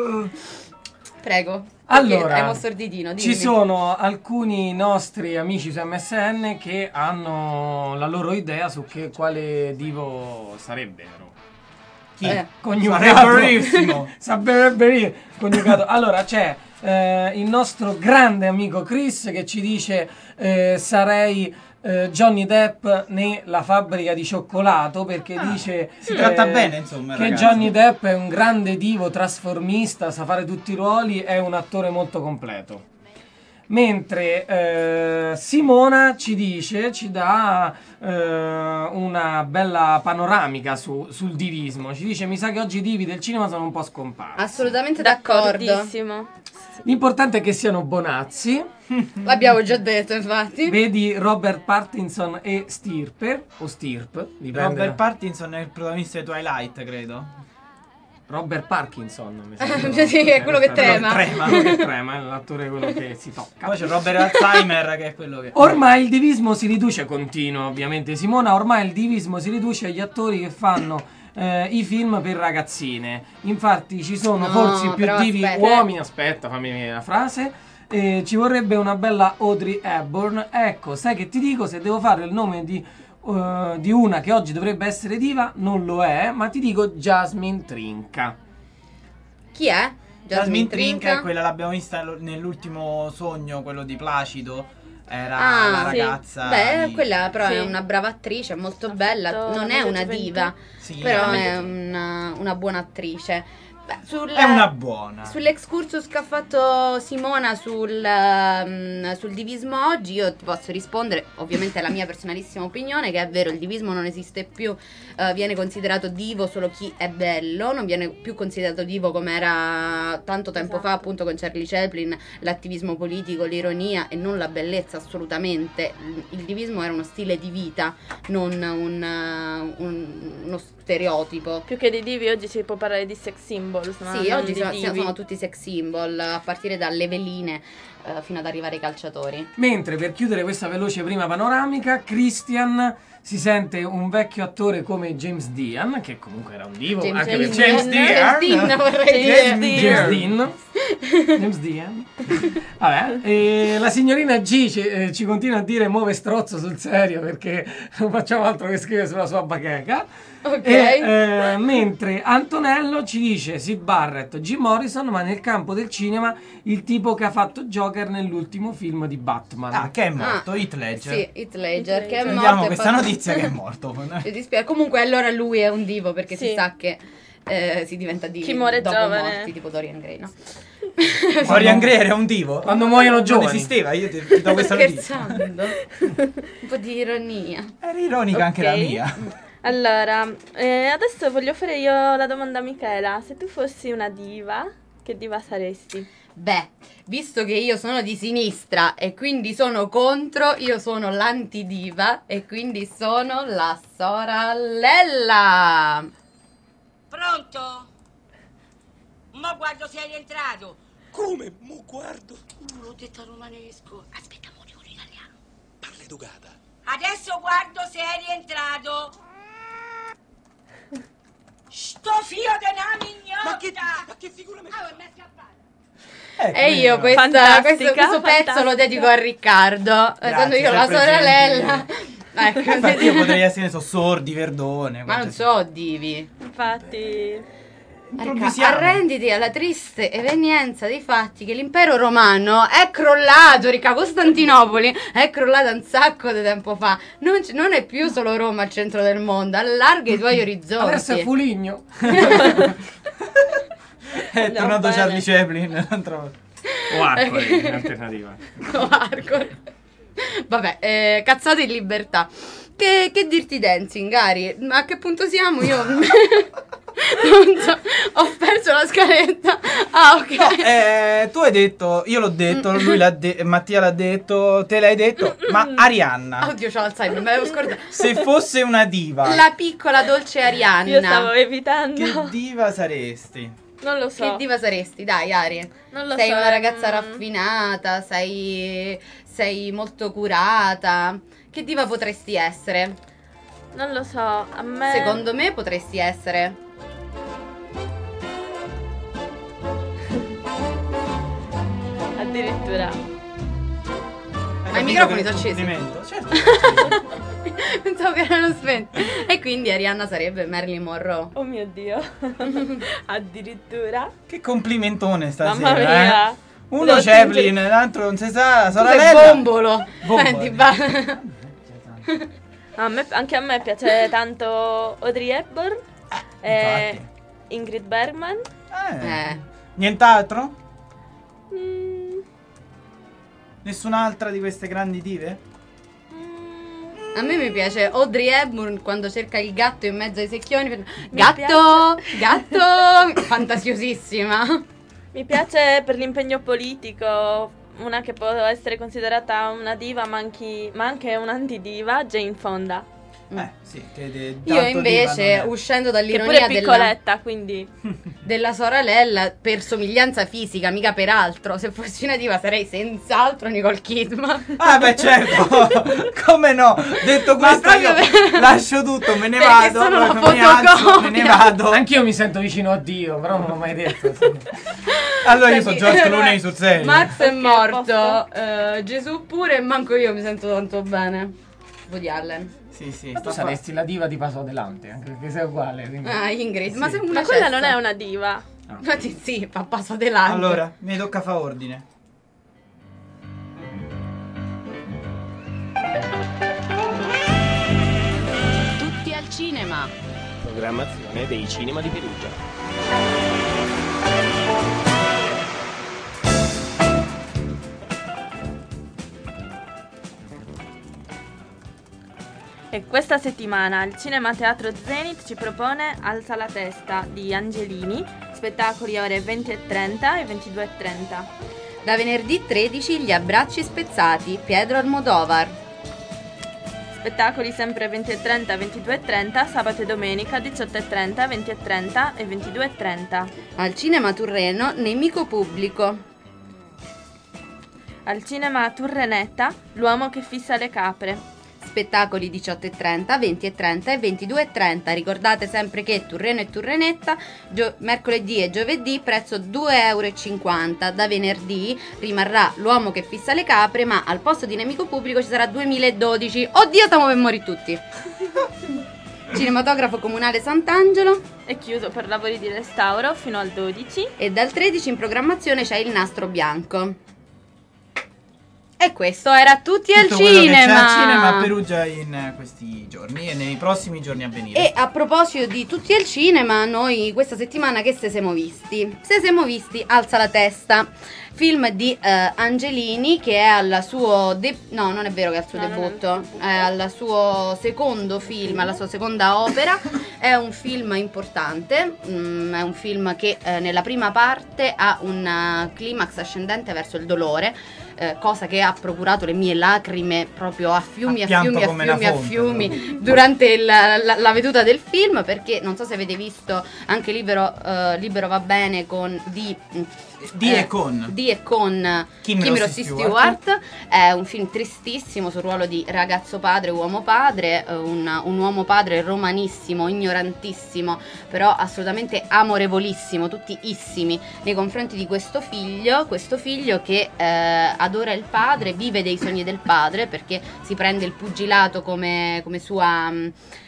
Speaker 4: Prego.
Speaker 6: Allora,
Speaker 4: hai mosso il ditino, dimmi.
Speaker 6: ci sono alcuni nostri amici su M S N che hanno la loro idea su che quale divo sarebbero.
Speaker 3: Chi?
Speaker 4: Eh.
Speaker 6: Coniugato.
Speaker 3: Sarebberissimo.
Speaker 6: Sarebbe coniugato. Allora c'è eh, il nostro grande amico Chris che ci dice eh, sarei eh, Johnny Depp nella fabbrica di cioccolato perché dice
Speaker 3: si tratta bene, insomma,
Speaker 6: che
Speaker 3: ragazzi.
Speaker 6: Johnny Depp è un grande divo trasformista, sa fare tutti i ruoli, è un attore molto completo. Mentre eh, Simona ci dice, ci dà eh, una bella panoramica su- sul divismo. Ci dice: mi sa che oggi i divi del cinema sono un po' scomparsi.
Speaker 4: Assolutamente d'accordo.
Speaker 5: D'accordissimo.
Speaker 6: L'importante è che siano bonazzi.
Speaker 4: L'abbiamo già detto, infatti.
Speaker 6: Vedi Robert Pattinson e Stirpe o Stirp, dipende.
Speaker 3: Robert Pattinson è il protagonista di Twilight, credo.
Speaker 6: Robert Parkinson, mi sembra.
Speaker 4: Sì, è quello che trema.
Speaker 3: trema.
Speaker 6: Quello che trema, è l'attore quello che si tocca.
Speaker 3: Poi c'è Robert Alzheimer che è quello che...
Speaker 6: Ormai il divismo si riduce, continua ovviamente Simona, ormai il divismo si riduce agli attori che fanno eh, i film per ragazzine. Infatti ci sono
Speaker 4: No,
Speaker 6: forse più
Speaker 4: però
Speaker 6: divi
Speaker 4: aspetta.
Speaker 6: uomini, aspetta, fammi venire la frase. Eh, ci vorrebbe una bella Audrey Hepburn. Ecco, sai che ti dico, se devo fare il nome di, uh, di una che oggi dovrebbe essere diva, non lo è, ma ti dico Jasmine Trinca.
Speaker 4: Chi è?
Speaker 3: Jasmine Trinca è quella, l'abbiamo vista lo- nell'ultimo sogno, quello di Placido. Era
Speaker 4: Ah,
Speaker 3: la
Speaker 5: sì.
Speaker 3: ragazza.
Speaker 4: Beh,
Speaker 3: di-
Speaker 4: quella però
Speaker 5: Sì.
Speaker 4: è una brava attrice, molto
Speaker 5: Ha
Speaker 4: bella.
Speaker 5: fatto
Speaker 4: Non
Speaker 5: la
Speaker 4: è
Speaker 5: Mezza
Speaker 4: una
Speaker 5: Gioventù.
Speaker 4: diva,
Speaker 3: Sì,
Speaker 4: però
Speaker 3: la
Speaker 4: è
Speaker 3: Mezza-
Speaker 4: una, una buona attrice. Beh, sul-
Speaker 3: È una buona.
Speaker 4: Sull'excursus che ha fatto Simona sul, ehm, sul divismo oggi, io ti posso rispondere, ovviamente è la mia personalissima opinione, che è vero, il divismo non esiste più, eh, viene considerato divo solo chi è bello, non viene più considerato divo come era tanto tempo fa, appunto con Charlie Chaplin, l'attivismo politico, l'ironia e non la bellezza assolutamente. Il, il divismo era uno stile di vita, non un, eh, un- uno stereotipo.
Speaker 5: Più che di divi oggi si può parlare di sex symbols. Ma
Speaker 4: Sì,
Speaker 5: non
Speaker 4: oggi
Speaker 5: di
Speaker 4: sono,
Speaker 5: divi.
Speaker 4: sono tutti sex symbol, a partire dalle veline eh, fino ad arrivare ai calciatori.
Speaker 6: Mentre per chiudere questa veloce prima panoramica, Christian si sente un vecchio attore come James Dean, che comunque era un divo,
Speaker 4: James,
Speaker 6: anche
Speaker 4: James
Speaker 6: perché
Speaker 3: James
Speaker 4: Dean,
Speaker 3: Dean.
Speaker 4: James Dean, vorrei
Speaker 3: James
Speaker 4: dire.
Speaker 3: Dean.
Speaker 6: James Dean. James Dean. Vabbè, e la signorina G ci, eh, ci continua a dire muove strozzo sul serio perché non facciamo altro che scrivere sulla sua bacheca.
Speaker 4: Ok.
Speaker 6: E, eh, mentre Antonello ci dice Sid Barrett, Jim Morrison, ma nel campo del cinema il tipo che ha fatto Joker nell'ultimo film di Batman.
Speaker 3: Ah, che è morto,
Speaker 4: Ah,
Speaker 3: Heath Ledger.
Speaker 4: Sì, Heath Ledger, che è morto.
Speaker 3: Sentiamo
Speaker 4: e
Speaker 3: questa
Speaker 4: fa-
Speaker 3: notizia che è morto.
Speaker 4: Mi dispiace. Comunque allora lui è un divo perché
Speaker 5: Sì.
Speaker 4: si sa che eh, si diventa divi
Speaker 5: Chi muore
Speaker 4: dopo
Speaker 5: giovane.
Speaker 4: morti, tipo Dorian Gray, no?
Speaker 3: Dorian Gray era un divo?
Speaker 6: Quando muoiono
Speaker 3: Non
Speaker 6: giovani.
Speaker 3: esisteva, io ti, ti do questa
Speaker 4: Sto
Speaker 3: notizia.
Speaker 4: scherzando. Un po' di ironia.
Speaker 3: Era ironica anche la
Speaker 5: Ok.
Speaker 3: mia.
Speaker 5: Allora, eh, adesso voglio fare io la domanda a Michela. Se tu fossi una diva, che diva saresti?
Speaker 4: Beh, visto che io sono di sinistra e quindi sono contro, io sono l'antidiva e quindi sono la sorella.
Speaker 8: Pronto? Mo guardo se è rientrato.
Speaker 9: Come? Mo guardo.
Speaker 8: Uh, l'ho detto romanesco. Aspetta, mo dico in italiano.
Speaker 9: Parla educata.
Speaker 8: Adesso guardo se è rientrato. Sto fio de una mignotta.
Speaker 9: Ma che, ma che figura mi
Speaker 8: Ah, mi è scappato.
Speaker 3: Ecco,
Speaker 4: E io questa,
Speaker 5: Fantastica,
Speaker 4: questo, questo pezzo
Speaker 5: fantastica.
Speaker 4: lo dedico a Riccardo, essendo io la
Speaker 3: sempre
Speaker 4: sorella. Ecco,
Speaker 3: Infatti io potrei essere, ne so, sordi, verdone.
Speaker 4: ma non
Speaker 3: qualsiasi-
Speaker 4: so divi.
Speaker 5: Infatti,
Speaker 3: Improvvisiamo.
Speaker 4: Arrenditi alla triste evenienza dei fatti che l'impero romano è crollato, rica, Costantinopoli è crollata un sacco di tempo fa. Non, c- non è più solo Roma al centro del mondo, allarga i tuoi orizzonti.
Speaker 6: Adesso è Fuligno.
Speaker 3: È tornato Charlie Chaplin. Non trovo.
Speaker 6: O Arcore, in alternativa.
Speaker 4: O Arcore. Vabbè, eh, cazzate in libertà. Che, che dirti dancing, Gary? Ma a che punto siamo? Io non so, ho perso la scaletta. Ah, ok.
Speaker 3: No, eh, tu hai detto, io l'ho detto, lui l'ha detto, Mattia l'ha detto, te l'hai detto, ma Arianna,
Speaker 4: Oddio, c'ho l'Alzheimer, me l'avevo scordato.
Speaker 3: se fosse una diva,
Speaker 4: La piccola dolce Arianna.
Speaker 5: Io stavo evitando.
Speaker 3: che diva saresti?
Speaker 5: Non lo so.
Speaker 4: Che diva saresti? Dai, Ari.
Speaker 5: Non lo
Speaker 4: sei
Speaker 5: so,
Speaker 4: una ragazza
Speaker 5: mm.
Speaker 4: raffinata, sei, sei molto curata. Che diva potresti essere?
Speaker 5: Non lo so, a me...
Speaker 4: Secondo me potresti essere...
Speaker 5: Addirittura.
Speaker 4: Ma i microfoni sono accesi.
Speaker 3: Complimento, certo.
Speaker 4: Pensavo che erano spenti. E quindi Arianna sarebbe Marilyn Monroe.
Speaker 5: Oh mio Dio. Addirittura.
Speaker 3: Che complimentone stasera,
Speaker 5: Mamma mia.
Speaker 3: eh? Uno
Speaker 5: Devo
Speaker 3: Chaplin,
Speaker 5: spingere-
Speaker 3: l'altro non si sa, la
Speaker 4: Tu sei
Speaker 3: sorella.
Speaker 4: bombolo.
Speaker 3: Bombolo.
Speaker 4: Senti, ba-
Speaker 5: A me- anche a me piace tanto Audrey Hepburn e
Speaker 3: infatti.
Speaker 5: Ingrid Bergman.
Speaker 3: Eh.
Speaker 4: Eh.
Speaker 3: Nient'altro?
Speaker 5: Mm,
Speaker 3: Nessun'altra di queste grandi dive?
Speaker 5: mm,
Speaker 4: A me mi piace Audrey Hepburn quando cerca il gatto in mezzo ai secchioni. Gatto! Gatto! Fantasiosissima.
Speaker 5: mi piace per l'impegno politico una che può essere considerata una diva ma anche, ma anche un'antidiva, Jane Fonda.
Speaker 3: Eh, sì, che de-
Speaker 4: Io
Speaker 3: tanto
Speaker 4: invece,
Speaker 3: diva non è.
Speaker 4: uscendo
Speaker 5: Che
Speaker 4: dall'ironia
Speaker 5: pure è
Speaker 4: della,
Speaker 5: piccoletta, quindi...
Speaker 4: della sorella, per somiglianza fisica, mica per altro, se fossi una diva sarei senz'altro Nicole Kidman.
Speaker 3: Ah beh certo, come no, detto
Speaker 4: Ma
Speaker 3: questo io
Speaker 4: proprio per-
Speaker 3: lascio tutto, me ne
Speaker 4: Perché
Speaker 3: vado,
Speaker 4: sono la
Speaker 3: proprio mi alzo,
Speaker 4: fotocopia.
Speaker 3: me ne vado.
Speaker 6: Anch'io mi sento vicino a Dio, però non l'ho mai detto.
Speaker 3: Allora io sono
Speaker 4: Senti,
Speaker 3: George Clooney sul serio.
Speaker 4: Max è
Speaker 5: Ok,
Speaker 4: morto, eh, Gesù pure e manco io mi sento tanto bene. Woody Allen.
Speaker 3: Sì, sì,
Speaker 6: Ma tu
Speaker 3: sta
Speaker 6: saresti la diva di Paso Adelante, anche perché sei uguale. quindi-
Speaker 4: Ah, Ingrid, ma
Speaker 3: Sì.
Speaker 4: sei una
Speaker 5: Ma quella
Speaker 4: cessa.
Speaker 5: non è una diva.
Speaker 4: Ma ti- sì, fa passo adelante.
Speaker 3: Allora, mi tocca fa ordine.
Speaker 4: Tutti al cinema.
Speaker 10: Programmazione dei cinema di Perugia.
Speaker 5: E questa settimana il Cinema Teatro Zenith ci propone Alza la testa di Angelini, spettacoli ore venti e trenta e ventidue e trenta.
Speaker 4: Da venerdì tredici Gli abbracci spezzati, Pietro Almodovar.
Speaker 5: Spettacoli sempre venti e trenta e ventidue e trenta, sabato e domenica diciotto e trenta, venti e trenta e ventidue e trenta.
Speaker 4: Al cinema Turreno, Nemico pubblico.
Speaker 5: Al cinema Turrenetta, L'uomo che fissa le capre.
Speaker 4: Spettacoli diciotto e trenta, venti e trenta e ventidue e trenta. Ricordate sempre che Turreno e Turrenetta gio- mercoledì e giovedì prezzo due euro e cinquanta. Da venerdì rimarrà L'uomo che fissa le capre, ma al posto di Nemico pubblico ci sarà duemiladodici. Oddio, stiamo per morire tutti. Cinematografo Comunale Sant'Angelo.
Speaker 5: È chiuso per lavori di restauro fino al dodici.
Speaker 4: E dal tredici in programmazione c'è Il nastro bianco. E questo era Tutti al
Speaker 3: Tutto quello che c'è
Speaker 4: cinema.
Speaker 3: al cinema a Perugia in eh, questi giorni e nei prossimi giorni a venire.
Speaker 4: E a proposito di Tutti al cinema, noi questa settimana che se siamo visti? Se siamo visti Alza la testa, film di eh, Angelini che è al suo de- no, non è vero che è al suo
Speaker 5: No, non è
Speaker 4: debutto,
Speaker 5: al suo
Speaker 4: è al suo secondo film, alla sua seconda opera. È un film importante, mm, è un film che eh, nella prima parte ha un uh, climax ascendente verso il dolore. Eh, cosa che ha procurato le mie lacrime proprio a fiumi,
Speaker 3: Ha
Speaker 4: a
Speaker 3: pianto
Speaker 4: fiumi, a
Speaker 3: come una
Speaker 4: fiumi, a
Speaker 3: fonte,
Speaker 4: fiumi durante il- la, la veduta del film, perché non so se avete visto anche Libero, eh, Libero va bene con di,
Speaker 3: Di
Speaker 4: eh,
Speaker 3: e con
Speaker 4: di e con
Speaker 3: Kim
Speaker 4: Kim
Speaker 3: Rossi
Speaker 4: Rossi
Speaker 3: Stewart.
Speaker 4: Stewart. È un film tristissimo sul ruolo di ragazzo padre, uomo padre, eh, un, un uomo padre romanissimo, ignorantissimo, però assolutamente amorevolissimo, tutti issimi nei confronti di questo figlio, questo figlio che eh, adora il padre, vive dei sogni del padre perché si prende il pugilato come, come sua... mh,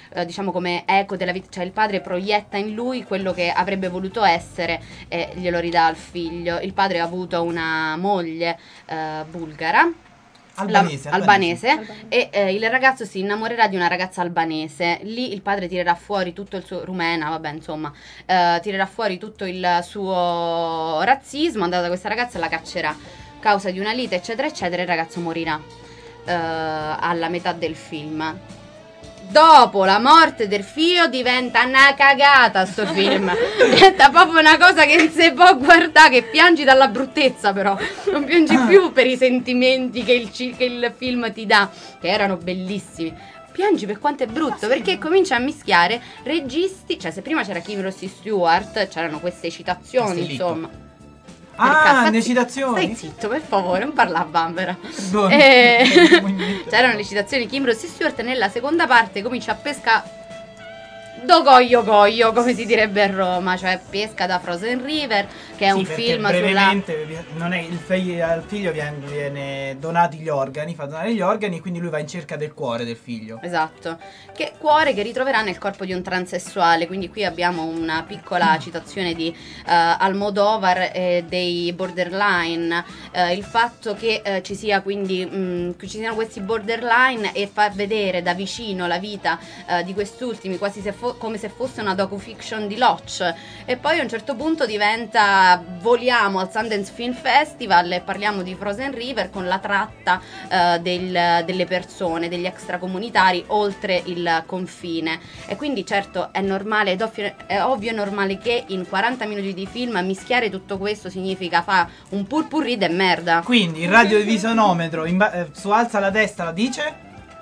Speaker 4: eh, diciamo come eco della vita, cioè il padre proietta in lui quello che avrebbe voluto essere e glielo ridà al figlio. Il padre ha avuto una moglie eh, bulgara,
Speaker 3: Albanese,
Speaker 4: la-
Speaker 3: albanese.
Speaker 4: albanese, e eh, il ragazzo si innamorerà di una ragazza albanese. Lì il padre tirerà fuori tutto il suo rumena, vabbè, insomma, eh, tirerà fuori tutto il suo razzismo, andrà da questa ragazza e la caccerà. Causa di una lite, eccetera, eccetera, il ragazzo morirà eh, alla metà del film. Dopo la morte del figlio diventa una cagata sto film. Diventa proprio una cosa che non si può guardare, che piangi dalla bruttezza, però non piangi più per i sentimenti che il, ci- che il film ti dà, che erano bellissimi. Piangi per quanto è brutto, perché comincia a mischiare registi, cioè se prima c'era Kim Rossi Stewart, c'erano queste citazioni,
Speaker 3: Castellitto.
Speaker 4: insomma.
Speaker 3: Ah,
Speaker 4: Perché-
Speaker 3: le citazioni.
Speaker 4: Stai zitto, per favore, non parla a bambera.
Speaker 3: Perdona.
Speaker 4: Eh,
Speaker 3: Niente.
Speaker 4: c'erano le citazioni Kim Rossi Stewart. Nella seconda parte comincia a pesca do goio goio, come si direbbe a Roma, cioè pesca da Frozen River, che è
Speaker 3: Sì,
Speaker 4: un
Speaker 3: perché
Speaker 4: film sulla...
Speaker 3: brevemente vi- non è il figlio, al figlio viene, viene donati gli organi, fa donare gli organi, quindi lui va in cerca del cuore del figlio.
Speaker 4: Esatto, che cuore che ritroverà nel corpo di un transessuale. Quindi qui abbiamo una piccola citazione di eh, Almodovar e dei borderline, eh, il fatto che eh, ci sia quindi mh, che ci siano questi borderline e far vedere da vicino la vita eh, di quest'ultimi quasi se fo- come se fosse una docufiction di Loach. E poi a un certo punto diventa, voliamo al Sundance Film Festival e parliamo di Frozen River con la tratta eh, del- delle persone, degli extracomunitari oltre il confine. E quindi certo è normale, ed ovvio, è ovvio e normale che in quaranta minuti di film mischiare tutto questo significa fa un purpurri de merda.
Speaker 3: Quindi il radiovisionometro in ba- eh, su Alza la Testa la dice?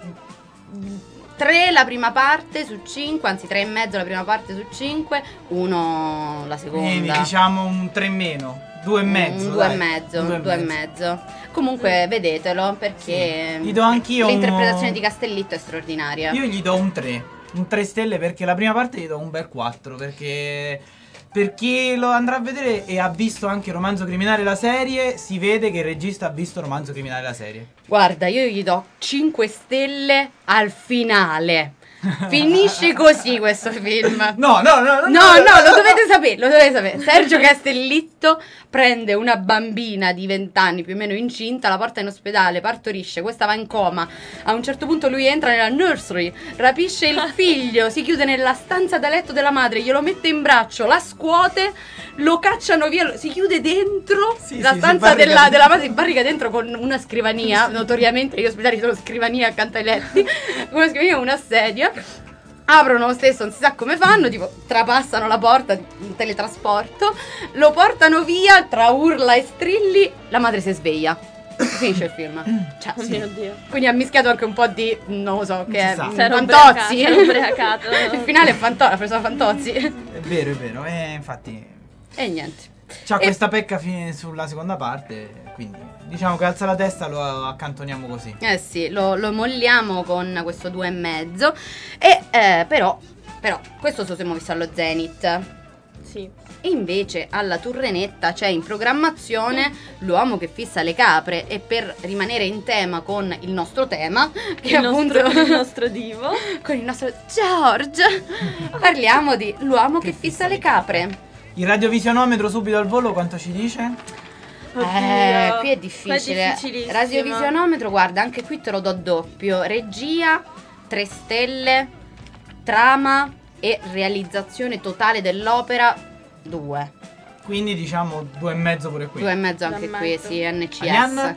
Speaker 4: tre la prima parte su cinque, anzi tre e mezzo la prima parte su cinque, uno la seconda.
Speaker 3: Quindi diciamo un tre meno, due e mezzo.
Speaker 4: Un due
Speaker 3: dai.
Speaker 4: e mezzo,
Speaker 3: Un
Speaker 4: due e mezzo. Comunque vedetelo perché
Speaker 3: Gli do anch'io un-
Speaker 4: l'interpretazione di Castellitto è straordinaria.
Speaker 3: Io gli do un tre, un tre stelle perché la prima parte gli do un bel quattro perché per chi lo andrà a vedere e ha visto anche Romanzo Criminale la serie, si vede che il regista ha visto Romanzo Criminale la serie.
Speaker 4: Guarda, io gli do cinque stelle al finale. Finisce così questo film.
Speaker 3: No, no, no,
Speaker 4: No, no, lo dovete sapere, lo dovete sapere. Sergio Castellitto prende una bambina di venti anni, più o meno incinta, la porta in ospedale, partorisce, questa va in coma. A un certo punto lui entra nella nursery, rapisce il figlio, si chiude nella stanza da letto della madre, glielo mette in braccio, la scuote, lo cacciano via, si chiude dentro
Speaker 3: Sì,
Speaker 4: la
Speaker 3: sì, si
Speaker 4: stanza
Speaker 3: barrica
Speaker 4: della,
Speaker 3: dentro.
Speaker 4: della madre, si barrica dentro con una scrivania, notoriamente gli ospedali sono scrivanie accanto ai letti, con una scrivania e una sedia. Aprono lo stesso, non si sa come fanno, tipo trapassano la porta, un teletrasporto, lo portano via tra urla e strilli, la madre si sveglia. Finisce il film. Cioè,
Speaker 5: Oh
Speaker 4: sì.
Speaker 5: mio Dio.
Speaker 4: Quindi ha mischiato anche un po' di, non lo so, che
Speaker 3: si
Speaker 4: è
Speaker 3: sa.
Speaker 4: mm,
Speaker 5: Si era
Speaker 4: Fantozzi.
Speaker 5: ubriacato, si era ubriacato.
Speaker 4: Il finale è Fantozzi, ha preso Fantozzi.
Speaker 3: È vero, è vero, e infatti
Speaker 4: E niente.
Speaker 3: c'ha
Speaker 4: E-
Speaker 3: questa pecca fine sulla seconda parte, quindi diciamo che Alza la Testa lo accantoniamo così.
Speaker 4: Eh sì, lo, lo molliamo con questo due e mezzo. E eh, però, però, questo lo siamo visto allo Zenith.
Speaker 5: Sì.
Speaker 4: E invece alla Turrenetta c'è in programmazione L'uomo che fissa le capre. E per rimanere in tema con il nostro tema, che
Speaker 5: Il
Speaker 4: appunto
Speaker 5: nostro, il nostro divo.
Speaker 4: con il nostro George, parliamo di L'uomo che, fissa le capre.
Speaker 3: Il radiovisionometro subito al volo quanto ci dice?
Speaker 5: Oddio.
Speaker 4: Eh, qui è
Speaker 5: Qua
Speaker 4: difficile.
Speaker 5: difficilissimo.
Speaker 4: Radiovisionometro, guarda, anche qui te lo do doppio. Regia, tre stelle. Trama e realizzazione totale dell'opera, due.
Speaker 3: Quindi diciamo due e mezzo pure qui.
Speaker 4: Due e mezzo anche
Speaker 5: Due e
Speaker 4: qui,
Speaker 5: mezzo.
Speaker 4: sì, N C S.
Speaker 3: Arianna?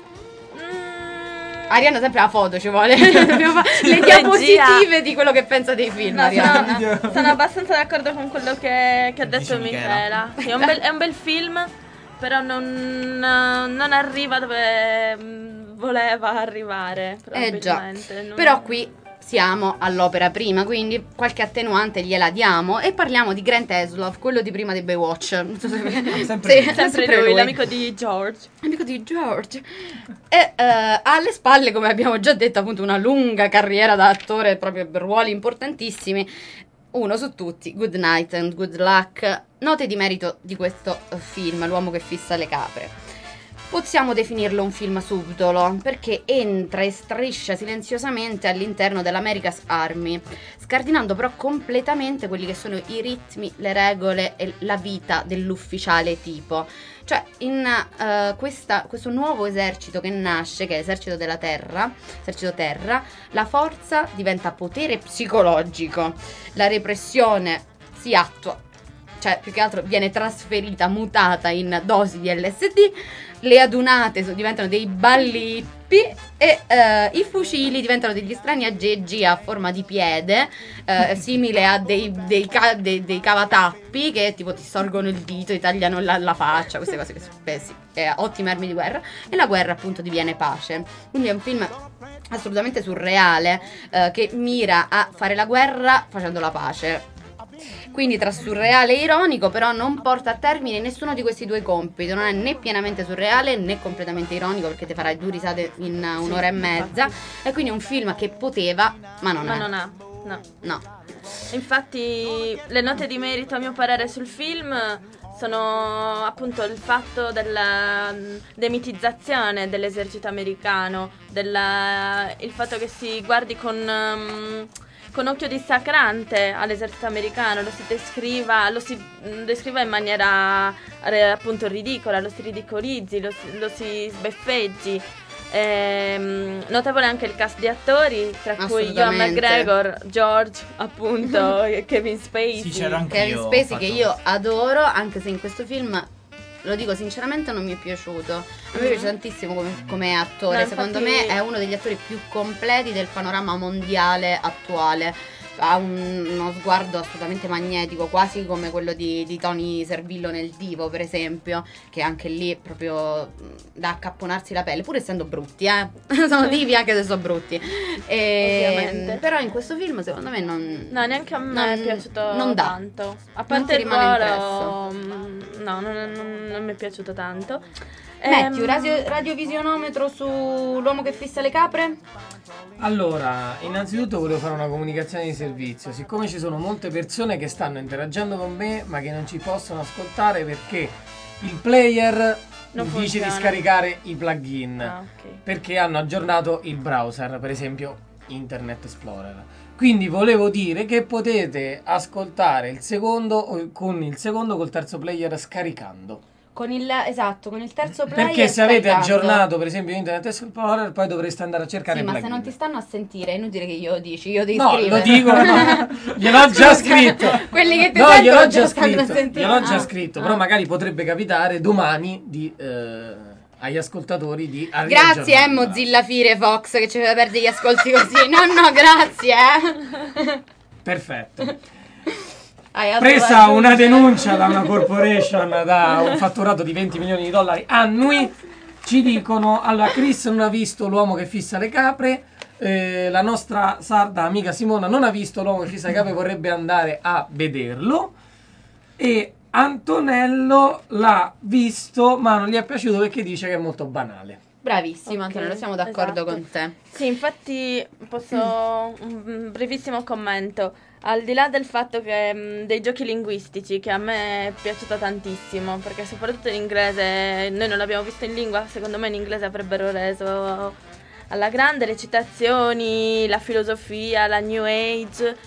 Speaker 5: Mm,
Speaker 4: Arianna sempre la foto ci vuole. Dobbiamo fare le
Speaker 5: Regia.
Speaker 4: diapositive di quello che pensa dei film,
Speaker 5: no,
Speaker 4: Arianna.
Speaker 5: sono, sono abbastanza d'accordo con quello che, che ha detto
Speaker 3: Dice Michela.
Speaker 5: Michela. Sì, è, un bel, è un bel film, però non, non arriva dove mm, voleva arrivare.
Speaker 4: Eh già,
Speaker 5: probabilmente. Non-
Speaker 4: però qui siamo all'opera prima, quindi qualche attenuante gliela diamo e parliamo di Grant Heslov, quello di prima di Baywatch. Non so se-
Speaker 3: sempre
Speaker 4: Sì,
Speaker 3: lui.
Speaker 5: Sempre lui, l'amico di George.
Speaker 4: amico di George. E eh, ha alle spalle, come abbiamo già detto, appunto una lunga carriera da attore, proprio per ruoli importantissimi. Uno su tutti, Good Night and Good Luck. Note di merito di questo eh, film, L'uomo che fissa le capre. possiamo definirlo un film subdolo, perché entra e striscia silenziosamente all'interno dell'America's Army, scardinando però completamente quelli che sono i ritmi, le regole e la vita dell'ufficiale tipo. Cioè, in uh, questa, questo nuovo esercito che nasce, che è l'esercito della terra, esercito terra, la forza diventa potere psicologico, la repressione si attua, cioè più che altro viene trasferita, mutata in dosi di L S D, le adunate so- diventano dei balli hippie e uh, i fucili diventano degli strani aggeggi a forma di piede, uh, simile a dei, dei, ca- dei, dei cavatappi che tipo ti storgono il dito, ti tagliano la, la faccia, queste cose che beh, sì, eh, ottime armi di guerra, e la guerra appunto diviene pace. Quindi è un film assolutamente surreale uh, che mira a fare la guerra facendo la pace. Quindi tra surreale e ironico, però non porta a termine nessuno di questi due compiti. Non è né pienamente surreale né completamente ironico, perché ti farai due risate in un'ora
Speaker 5: Sì,
Speaker 4: e mezza.
Speaker 5: infatti.
Speaker 4: E quindi è un film che poteva, ma non
Speaker 5: Ma
Speaker 4: è.
Speaker 5: non ha, no.
Speaker 4: No.
Speaker 5: Infatti le note di merito a mio parere sul film sono appunto il fatto della demitizzazione dell'esercito americano, della, il fatto che si guardi con, um, con occhio dissacrante all'esercito americano, lo si descriva, lo si mh, descriva in maniera eh, appunto ridicola, lo si ridicolizzi, lo si, lo si sbeffeggi. Ehm, notevole anche il cast di attori, tra cui Ewan
Speaker 4: Assolutamente.
Speaker 5: McGregor, George appunto, e Kevin Spacey.
Speaker 3: Sì, c'ero anche
Speaker 4: Kevin
Speaker 3: io, ho
Speaker 4: Spacey
Speaker 3: fatto-
Speaker 4: che io adoro, anche se in questo film, lo dico sinceramente, non mi è piaciuto. A me
Speaker 5: Mhm.
Speaker 4: piace tantissimo come, come attore.
Speaker 5: No,
Speaker 4: Secondo
Speaker 5: infatti-
Speaker 4: me è uno degli attori più completi del panorama mondiale attuale. Ha un- uno sguardo assolutamente magnetico, quasi come quello di, di Tony Servillo nel Divo, per esempio, che anche lì proprio mh, da accapponarsi la pelle, pur essendo brutti, eh. Sono divi anche se sono brutti. E,
Speaker 5: Ovviamente.
Speaker 4: però in questo film secondo me non...
Speaker 5: No, neanche a me è
Speaker 4: non-
Speaker 5: piaciuto
Speaker 4: non dà.
Speaker 5: tanto. A
Speaker 4: Non
Speaker 5: parte
Speaker 4: ti
Speaker 5: il
Speaker 4: rimane
Speaker 5: ruolo, mm, no, non, non- non mi è piaciuto tanto.
Speaker 4: Metti un
Speaker 5: Ehm,
Speaker 4: radio, radiovisionometro sull'uomo che fissa le capre?
Speaker 6: Allora, innanzitutto volevo fare una comunicazione di servizio. Siccome ci sono molte persone che stanno interagendo con me ma che non ci possono ascoltare perché il player
Speaker 5: Non
Speaker 6: dice di
Speaker 5: funziona.
Speaker 6: scaricare i plugin,
Speaker 5: Ah, ok.
Speaker 6: perché hanno aggiornato il browser, per esempio Internet Explorer. Quindi volevo dire che potete ascoltare il secondo con il secondo col terzo player scaricando.
Speaker 4: Con il, esatto, con il terzo player.
Speaker 6: Perché se avete
Speaker 4: scaricando.
Speaker 6: aggiornato per esempio Internet Explorer poi dovreste andare a cercare
Speaker 4: Sì,
Speaker 6: il
Speaker 4: ma se
Speaker 6: plugin.
Speaker 4: non ti stanno a sentire è inutile che glielo dici, io devi
Speaker 6: No,
Speaker 4: scrivere.
Speaker 6: lo dico, no. Gliel'ho già scritto.
Speaker 4: Quelli che ti
Speaker 6: No,
Speaker 4: sentono
Speaker 6: gliel'ho
Speaker 4: te
Speaker 6: già
Speaker 4: lo stanno a
Speaker 6: scritto.
Speaker 4: sentire.
Speaker 6: Gliel'ho già
Speaker 4: Ah,
Speaker 6: scritto,
Speaker 4: ah.
Speaker 6: però magari potrebbe capitare domani di eh, agli ascoltatori di a
Speaker 4: Grazie, eh,
Speaker 6: riaggiornarla.
Speaker 4: Mozilla Firefox, che ci deve perdere gli ascolti così. No, no, grazie, eh.
Speaker 6: Perfetto.
Speaker 4: Hai altro
Speaker 6: Presa
Speaker 4: da
Speaker 6: una
Speaker 4: aggiungere?
Speaker 6: denuncia da una corporation da un fatturato di venti milioni di dollari annui, ci dicono: allora, Chris non ha visto L'uomo che fissa le capre, eh, la nostra sarda amica Simona non ha visto L'uomo che fissa le capre, vorrebbe andare a vederlo, e Antonello l'ha visto ma non gli è piaciuto perché dice che è molto banale.
Speaker 4: Bravissimo,
Speaker 5: Ok,
Speaker 4: Antonello, siamo d'accordo
Speaker 5: esatto.
Speaker 4: con te.
Speaker 5: Sì, infatti posso un brevissimo commento. Al di là del fatto che mh, dei giochi linguistici, che a me è piaciuto tantissimo, perché soprattutto in inglese, noi non l'abbiamo visto in lingua, secondo me in inglese avrebbero reso alla grande le citazioni, la filosofia, la new age.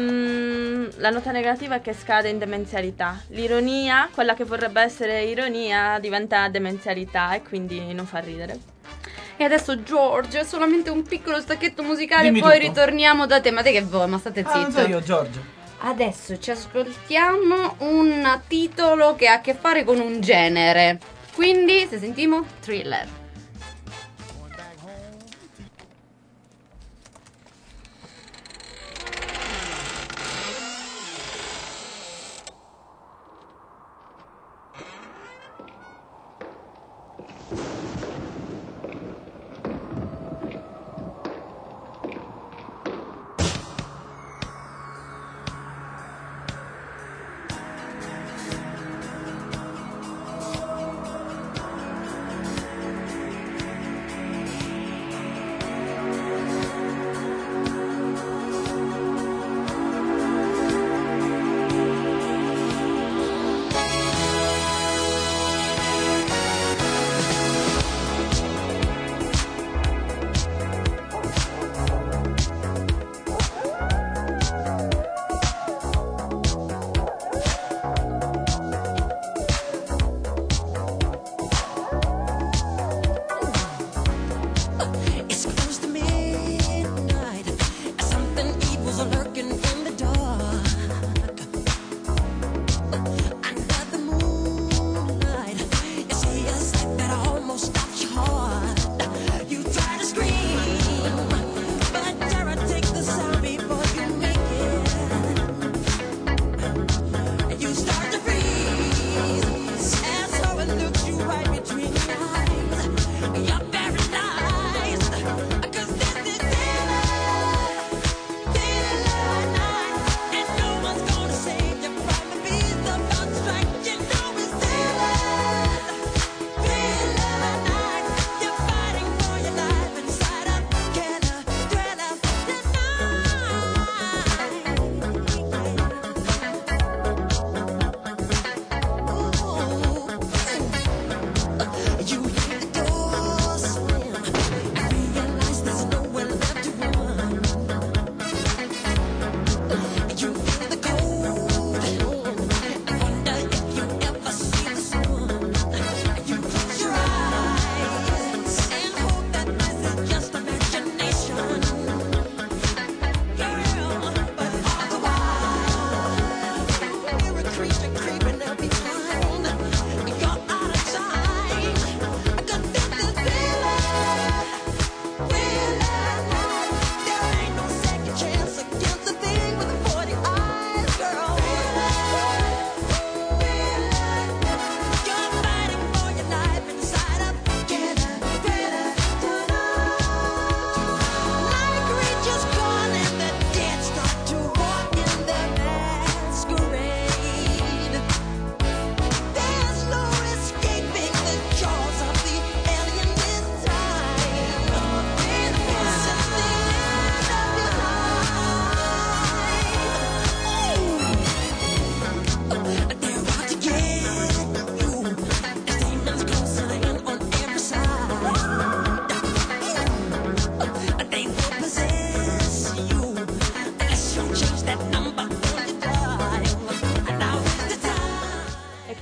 Speaker 5: Mm, la nota negativa è che scade in demenzialità. L'ironia, quella che vorrebbe essere ironia, diventa demenzialità e quindi non fa ridere.
Speaker 4: E adesso George, solamente un piccolo stacchetto musicale,
Speaker 3: Dimmi
Speaker 4: poi
Speaker 3: tutto.
Speaker 4: ritorniamo da te. Ma te che vuoi? Ma state
Speaker 3: Ah, non
Speaker 4: zitto.
Speaker 3: so io, Giorgio.
Speaker 4: Adesso ci ascoltiamo un titolo che ha a che fare con un genere. Quindi, se sentiamo, thriller.
Speaker 1: Thank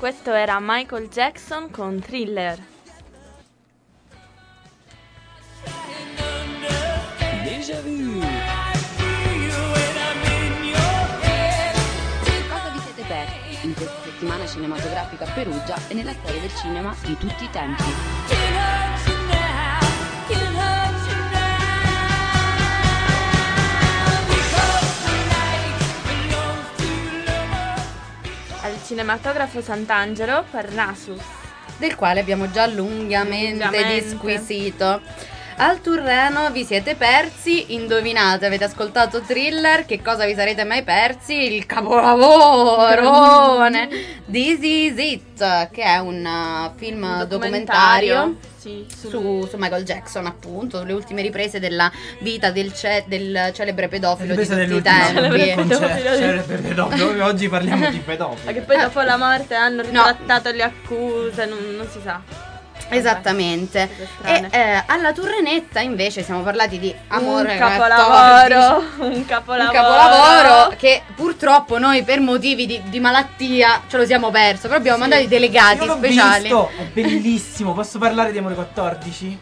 Speaker 5: Questo era Michael Jackson con Thriller.
Speaker 2: Déjà vu.
Speaker 4: Cosa vi siete persi in questa settimana cinematografica a Perugia e nella storia del cinema di tutti i tempi?
Speaker 5: Al cinematografo Sant'Angelo, Parnassus.
Speaker 4: Del quale abbiamo già lungamente,
Speaker 5: Lungamente.
Speaker 4: disquisito. Al Turreno vi siete persi, indovinate, avete ascoltato Thriller, che cosa vi sarete mai persi? Il capolavorone This Is It, che è un uh, film
Speaker 5: Un
Speaker 4: documentario,
Speaker 5: sì, sul-
Speaker 4: su, su Michael Jackson, appunto, sulle ultime riprese della vita del, ce- del celebre pedofilo di
Speaker 3: Ripresa
Speaker 4: tutti i
Speaker 3: dell'ultima
Speaker 4: tempi.
Speaker 5: Celebre pedofilo.
Speaker 3: Celebre pedofilo. Oggi parliamo di
Speaker 5: Ma
Speaker 3: pedofili.
Speaker 5: che poi
Speaker 4: Ah.
Speaker 5: dopo la morte hanno ritrattato le accuse, non, non si sa.
Speaker 4: Esattamente.
Speaker 5: Cose
Speaker 4: E
Speaker 5: strane.
Speaker 4: eh, alla Turrenetta invece siamo parlati di amore
Speaker 5: un
Speaker 4: quattordici.
Speaker 5: capolavoro, un capolavoro.
Speaker 4: Un capolavoro che purtroppo noi per motivi di, di malattia ce lo siamo perso, però abbiamo
Speaker 5: Sì.
Speaker 4: mandato i delegati
Speaker 3: Io l'ho
Speaker 4: speciali.
Speaker 3: visto, è bellissimo. Posso parlare di Amore quattordici?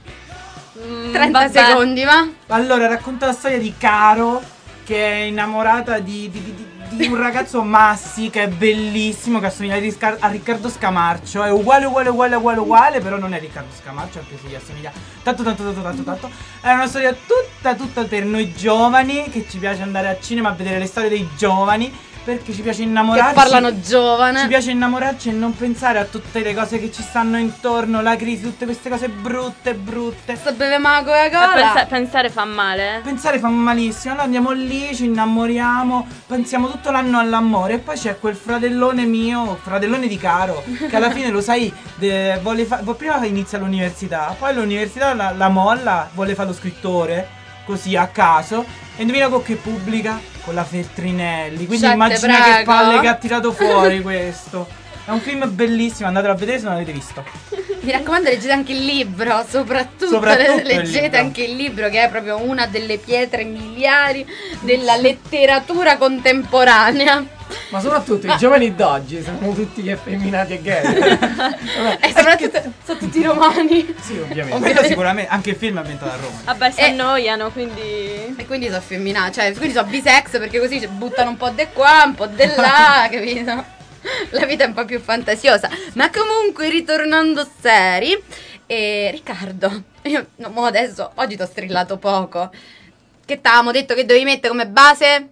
Speaker 5: Mm,
Speaker 4: trenta
Speaker 5: vabbè.
Speaker 4: secondi, va?
Speaker 3: Allora, racconta la storia di Caro, che è innamorata di, di- di- di un ragazzo Massi, che è bellissimo, che assomiglia a, Riscar- a Riccardo Scamarcio. È uguale, uguale, uguale, uguale, uguale, però non è Riccardo Scamarcio, anche se gli assomiglia tanto, tanto, tanto, tanto, tanto. È una storia tutta, tutta per noi giovani, che ci piace andare al cinema a vedere le storie dei giovani, perché ci piace
Speaker 4: Che
Speaker 3: innamorarci.
Speaker 4: parlano giovane.
Speaker 3: Ci piace innamorarci e non pensare a tutte le cose che ci stanno intorno, la crisi, tutte queste cose brutte, brutte.
Speaker 4: Sto beve ma
Speaker 5: Ma
Speaker 4: Coca-Cola.
Speaker 5: pensa- pensare fa male. eh?
Speaker 3: Pensare fa malissimo, noi andiamo lì, ci innamoriamo, pensiamo tutto l'anno all'amore e poi c'è quel fratellone mio, fratellone di Caro, che alla fine lo sai, de- vuole fa- prima inizia l'università, poi l'università la, la molla, vuole fare lo scrittore, così a caso, e indovina con che pubblica? Con la Feltrinelli, quindi
Speaker 4: Sette,
Speaker 3: immagina che
Speaker 4: prego.
Speaker 3: palle che ha tirato fuori questo. È un film bellissimo, andatelo a vedere se non l'avete visto.
Speaker 4: Mi raccomando, leggete anche il libro, soprattutto,
Speaker 3: Soprattutto il
Speaker 4: leggete
Speaker 3: libro.
Speaker 4: anche il libro, che è proprio una delle pietre miliari della letteratura contemporanea.
Speaker 6: Ma soprattutto i giovani d'oggi sono tutti effeminati e gay. Vabbè,
Speaker 4: E soprattutto sono tutti romani.
Speaker 6: sì, ovviamente.
Speaker 3: Ovvero sicuramente anche il film è ambientato a Roma.
Speaker 5: Vabbè, si
Speaker 4: Eh.
Speaker 5: annoiano, quindi.
Speaker 4: E quindi sono femminati, cioè quindi sono bisex, perché così ci buttano un po' di qua, un po' di là, capito? La vita è un po' più fantasiosa. Ma comunque, ritornando seri, eh, Riccardo, io no, mo adesso oggi ti ho strillato poco. Che t'avevamo detto che dovevi mettere come base?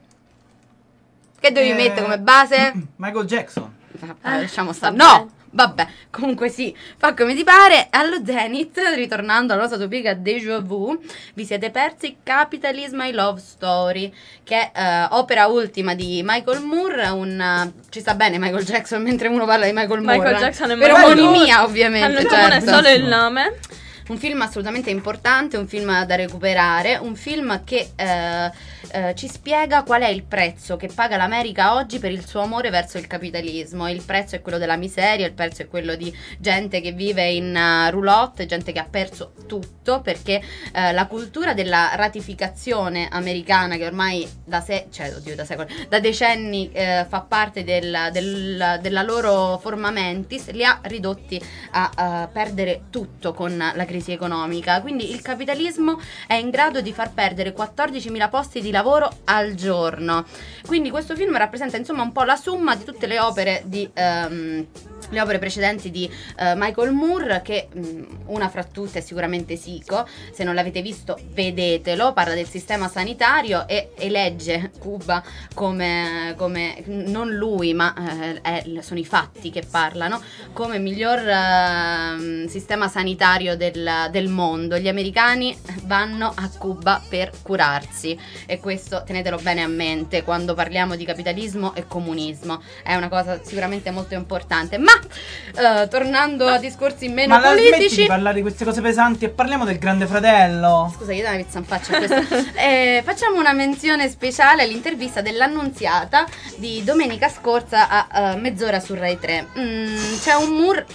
Speaker 4: Che dovevi
Speaker 3: Eh,
Speaker 4: mettere come base?
Speaker 3: Michael Jackson.
Speaker 4: Vabbè, lasciamo stare.
Speaker 5: vabbè.
Speaker 4: No! Vabbè, comunque sì, fa come ti pare. Allo Zenith, ritornando alla nostra topica déjà vu, vi siete persi Capitalism I Love Story, che è eh, opera ultima di Michael Moore, un eh, ci sta bene Michael Jackson mentre uno parla di Michael Moore.
Speaker 5: Michael
Speaker 4: eh.
Speaker 5: Jackson è
Speaker 4: per
Speaker 5: Michael
Speaker 4: omonimia,
Speaker 5: Moore.
Speaker 4: ovviamente,
Speaker 5: Hanno in comune
Speaker 4: certo.
Speaker 5: solo il nome.
Speaker 4: Un film assolutamente importante, un film da recuperare, un film che eh, eh, ci spiega qual è il prezzo che paga l'America oggi per il suo amore verso il capitalismo. Il prezzo è quello della miseria, il prezzo è quello di gente che vive in uh, roulotte, gente che ha perso tutto, perché eh, la cultura della ratificazione americana, che ormai da se- cioè, oddio, da secoli, da decenni eh, fa parte del- del- della loro forma mentis, li ha ridotti a uh, perdere tutto con la crisi economica. Quindi il capitalismo è in grado di far perdere quattordicimila posti di lavoro al giorno. Quindi questo film rappresenta insomma un po' la somma di tutte le opere di ehm, le opere precedenti di eh, Michael Moore, che mh, una fra tutte è sicuramente Sico. Se non l'avete visto, vedetelo. Parla del sistema sanitario e elegge Cuba come, come non lui, ma eh, è- sono i fatti che parlano, come miglior eh, sistema sanitario del, del mondo. Gli americani vanno a Cuba per curarsi, e questo tenetelo bene a mente quando parliamo di capitalismo e comunismo. È una cosa sicuramente molto importante. Ma eh, tornando a discorsi meno
Speaker 3: Ma la smetti
Speaker 4: politici,
Speaker 3: di parlare di queste cose pesanti e parliamo del Grande Fratello.
Speaker 4: scusa, io do una pizza in faccia a questo. Eh, facciamo una menzione speciale all'intervista dell'Annunziata di domenica scorsa a eh, mezz'ora su Rai tre. Mm, c'è un Moore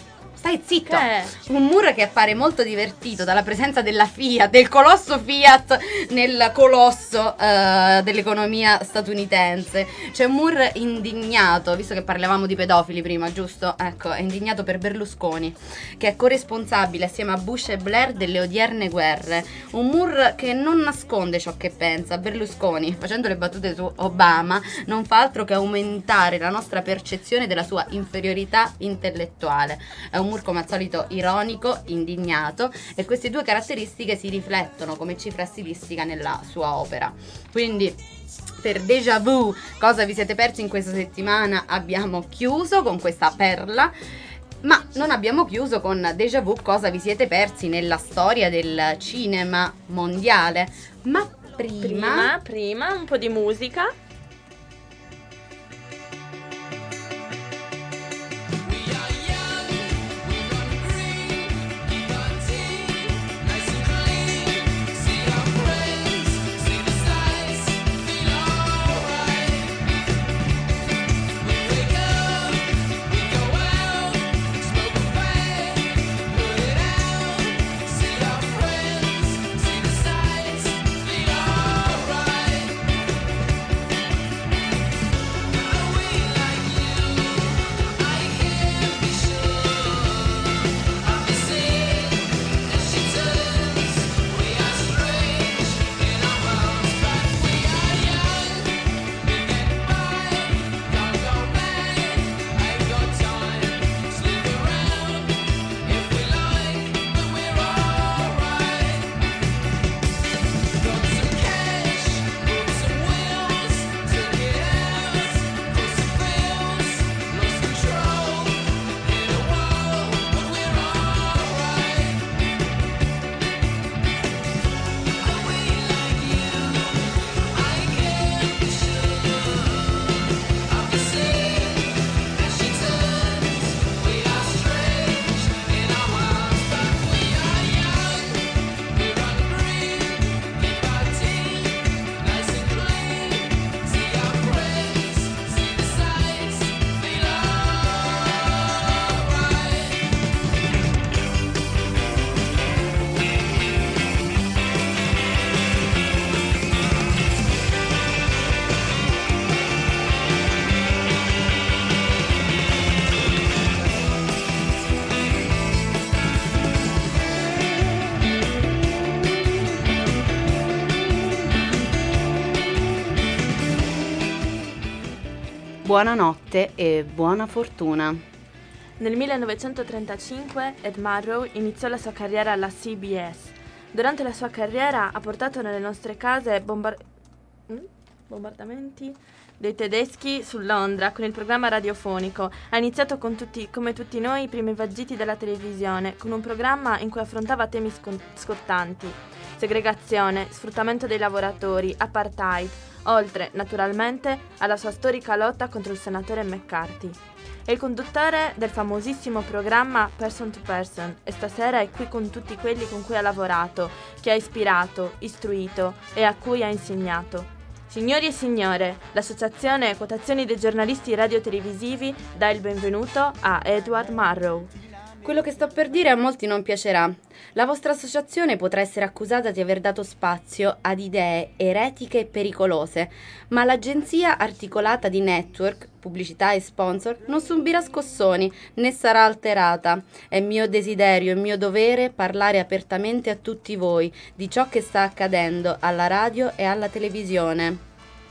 Speaker 4: stai zitto.
Speaker 5: Che?
Speaker 4: Un Moore che appare molto divertito dalla presenza della Fiat, del colosso Fiat nel colosso eh, dell'economia statunitense. C'è un Moore indignato, visto che parlavamo di pedofili prima, giusto? Ecco, è indignato per Berlusconi, che è corresponsabile assieme a Bush e Blair delle odierne guerre. Un Moore che non nasconde ciò che pensa. Berlusconi, facendo le battute su Obama, non fa altro che aumentare la nostra percezione della sua inferiorità intellettuale. È un Moore come al solito ironico, indignato, e queste due caratteristiche si riflettono come cifra stilistica nella sua opera. Quindi per Déjà Vu, cosa vi siete persi in questa settimana, abbiamo chiuso con questa perla, ma non abbiamo chiuso con Déjà Vu, cosa vi siete persi nella storia del cinema mondiale. Ma prima
Speaker 5: Prima, prima un po' di musica.
Speaker 4: buonanotte e buona fortuna.
Speaker 5: Nel millenovecentotrentacinque Ed Murrow iniziò la sua carriera alla C B S. Durante la sua carriera ha portato nelle nostre case bombar- mm? bombardamenti dei tedeschi su Londra con il programma radiofonico. Ha iniziato con tutti, come tutti noi, i primi vagiti della televisione, con un programma in cui affrontava temi scon- scottanti: segregazione, sfruttamento dei lavoratori, apartheid, oltre, naturalmente, alla sua storica lotta contro il senatore McCarthy. È il conduttore del famosissimo programma Person to Person e stasera è qui con tutti quelli con cui ha lavorato, che ha ispirato, istruito e a cui ha insegnato. Signori e signore, l'associazione Quotazioni dei giornalisti radiotelevisivi dà il benvenuto a Edward Murrow.
Speaker 4: Quello che sto per dire a molti non piacerà. La vostra associazione potrà essere accusata di aver dato spazio ad idee eretiche e pericolose, ma l'agenzia articolata di network, pubblicità e sponsor non subirà scossoni né sarà alterata. È mio desiderio e mio dovere parlare apertamente a tutti voi di ciò che sta accadendo alla radio e alla televisione.